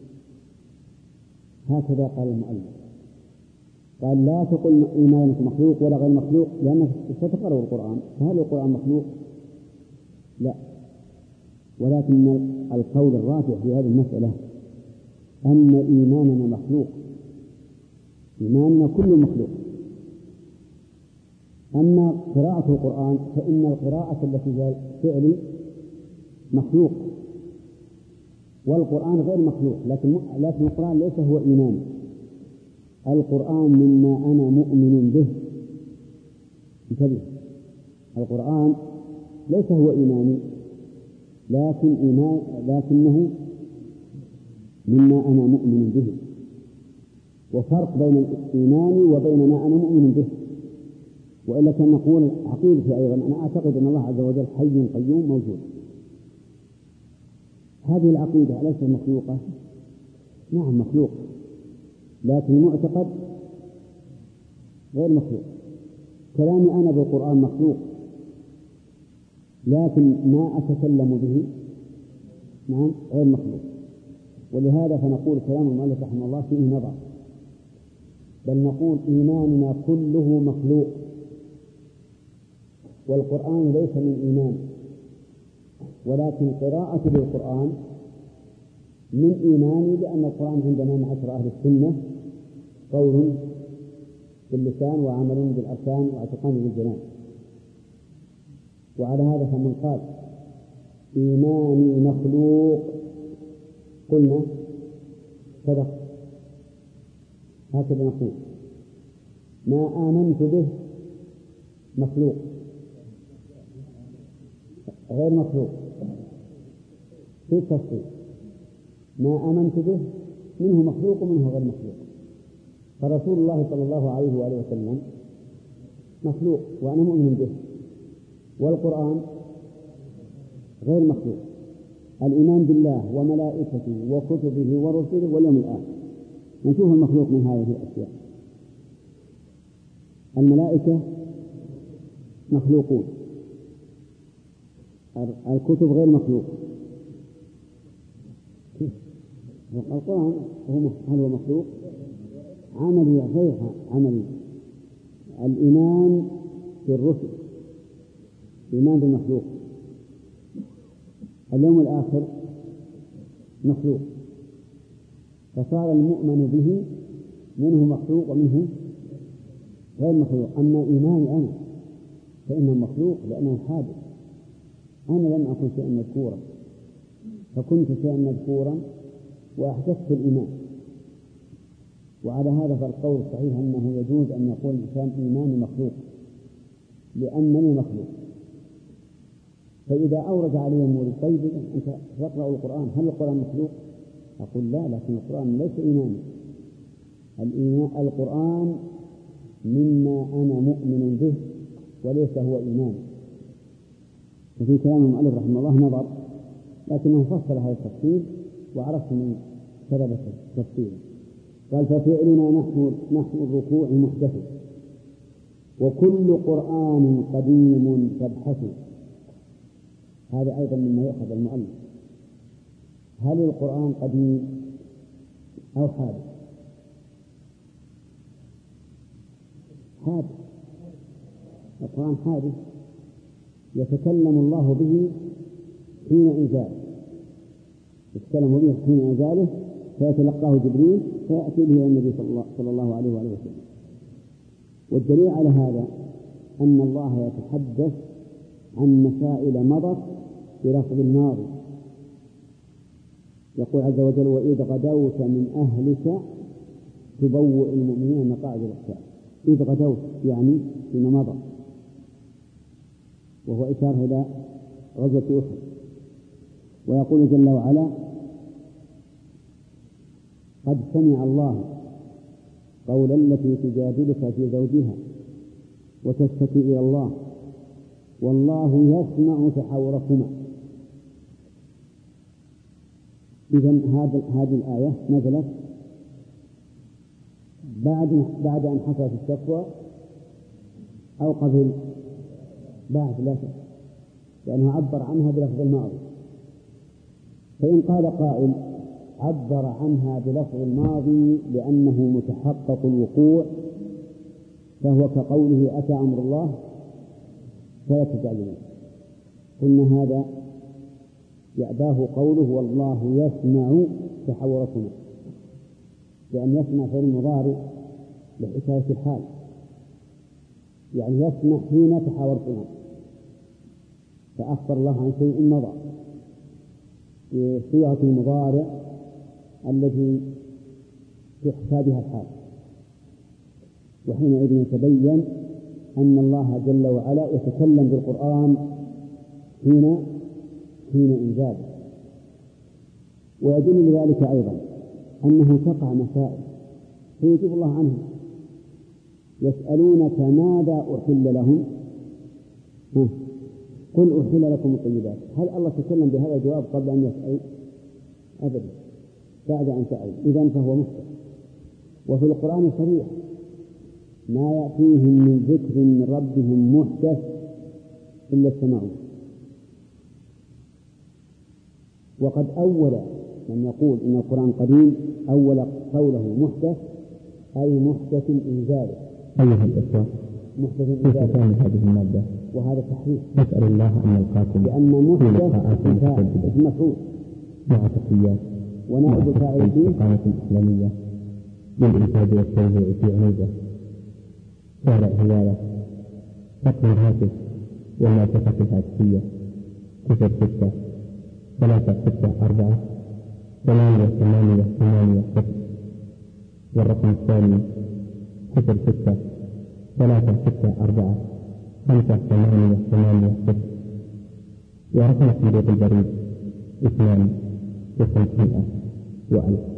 هكذا قال المؤلف، قال لا تقل إيمانك مخلوق ولا غير مخلوق لأنك ستقرأ القرآن، فهل القرآن مخلوق؟ لا، ولكن القول الراجح في هذه المسألة أن إيماننا مخلوق، إيماننا كل مخلوق. أما قراءة القرآن فإن القراءة التي هي فعل مخلوق والقرآن غير مخلوق، لكن القرآن ليس هو إيماني. القرآن مما أنا مؤمن به، انتبه، القرآن ليس هو إيماني لكنه مما أنا مؤمن به، وفرق بين الإيمان وبين ما أنا مؤمن به. وإلا كان نقول عقيدتي أيضا أنا أعتقد أن الله عز وجل حي قيوم موجود. هذه العقيدة أليست مخلوقة؟ نعم مخلوق، لكن المعتقد غير مخلوق. كلامي أنا بالقرآن مخلوق، لكن ما أتكلم به نعم غير مخلوق. ولهذا فنقول كلام المؤلف رحمه الله فيه نظر، بل نقول إيماننا كله مخلوق، والقرآن ليس من إيمان، ولكن قراءة للقرآن من إيماني، لأن القرآن عندنا معاشر أهل السنة قول باللسان وعمل بالأركان واعتقاد بالجنان. وعلى هذا فمن قال إيماني مخلوق قلنا صدق، هكذا نقول. ما آمنت به مخلوق غير مخلوق في التفصيل، ما آمنت به منه مخلوق ومنه غير مخلوق. فرسول الله صلى الله عليه وآله وسلم مخلوق وأنا مؤمن به، والقرآن غير مخلوق. الإيمان بالله وملائكته وكتبه ورسله واليوم الآخر نشوف المخلوق من هذه الأشياء. الملائكة مخلوقون، الكتب غير مخلوق. القرآن هل هو مخلوق؟ عملي غير عملي. الإيمان بالرسل إيمان بالمخلوق. اليوم الآخر مخلوق، فصار المؤمن به منه مخلوق ومنه غير مخلوق. أما إيماني أنا فإنه مخلوق لأنه حادث. أنا لم أكن شيئا مذكورا، فكنت شيئا مذكورا وأحدثت الإيمان. وعلى هذا فالقول الصحيح أنه يجوز أن يقول الإنسان إيماني مخلوق لأنني مخلوق. فإذا أورد علي المولد طيب أنت تقرأ القرآن، هل القرآن مخلوق؟ أقول لا، لكن القرآن ليس إيماني. القرآن مما أنا مؤمن به وليس هو إيماني. وفي كلام المؤلف رحمه الله نظر، لكنه فصل هذا التفصيل وعرفت من سبب التفصيل. قال ففعلنا نحو الركوع محدث، وكل قرآن قديم فابحثوا. هذا أيضا مما يؤخذ المؤلف، هل القرآن قديم أو حادث؟ حادث. القرآن حادث يتكلم الله به حين إنزاله، يتكلم به حين إنزاله فيتلقاه جبريل فيأتي به النبي صلى الله عليه وآله وسلم. والدليل على هذا أن الله يتحدث عن مسائل مضت بلفظ الماضي. يقول عز وجل: وإذ غدوت من أهلك تبوئ المؤمنين مقاعد للقتال. إذ غدوت يعني فيما مضى، وهو إشارة إلى غزوة أحد. ويقول جل وعلا: قد سمع الله قول التي تجادلك في زوجها وتشتكي إلى الله والله يسمع تحاوركما. إذن هذه الآية نزلت بعد أن حصلت الشكوى أو قبل؟ بعد، لا شك، لأنه عبر عنها بلفظ الماضي. فإن قال قائل: عبر عنها بلفظ الماضي لأنه متحقق الوقوع، فهو كقوله: أتى أمر الله فلا تستعجلون. قلنا هذا يأباه قوله: والله يسمع تحاوركما، لأن يسمع فعل مضارع لحكاية الحال، يعني يسمع حين تحاوركما، فأخبر الله عن شيء مضى بصيغة المضارع التي تحكى بها الحال. وحينئذ يتبين أن الله جل وعلا يتكلم بالقرآن حين إنزاله. ويدل لذلك أيضا أنه تقع مسائل فيجيب الله عنها. يسألونك ماذا أحل لهم؟ قل أحل لكم الطيبات. هل الله تكلم بهذا الجواب قبل أن يسأل؟ أبدا، بعد أن سأل. إذن فهو محدث. وفي القرآن صريح: ما يأتيهم من ذكر من ربهم محدث إلا استمعوه. وقد أول من يقول إن القرآن قديم أول قوله محدث أي محدث إنزاله. أيها الإخوة، محدث كيف إنزاله كان هذه المادة؟ وهذا تحريف، نسأل الله أن نلقاكم لأن محدث مفعول مع تحيات ونائب الفاعل فيه الإقامة الإسلامية للإنتاج والتوزيع في عنيزة، شارع هلالة، رقم الهاتف والمعتقة الهاتفية 06-364-888-0. والرقم الثاني 06-364-588-0. ورقم صندوق البريد 2 و500 و1000.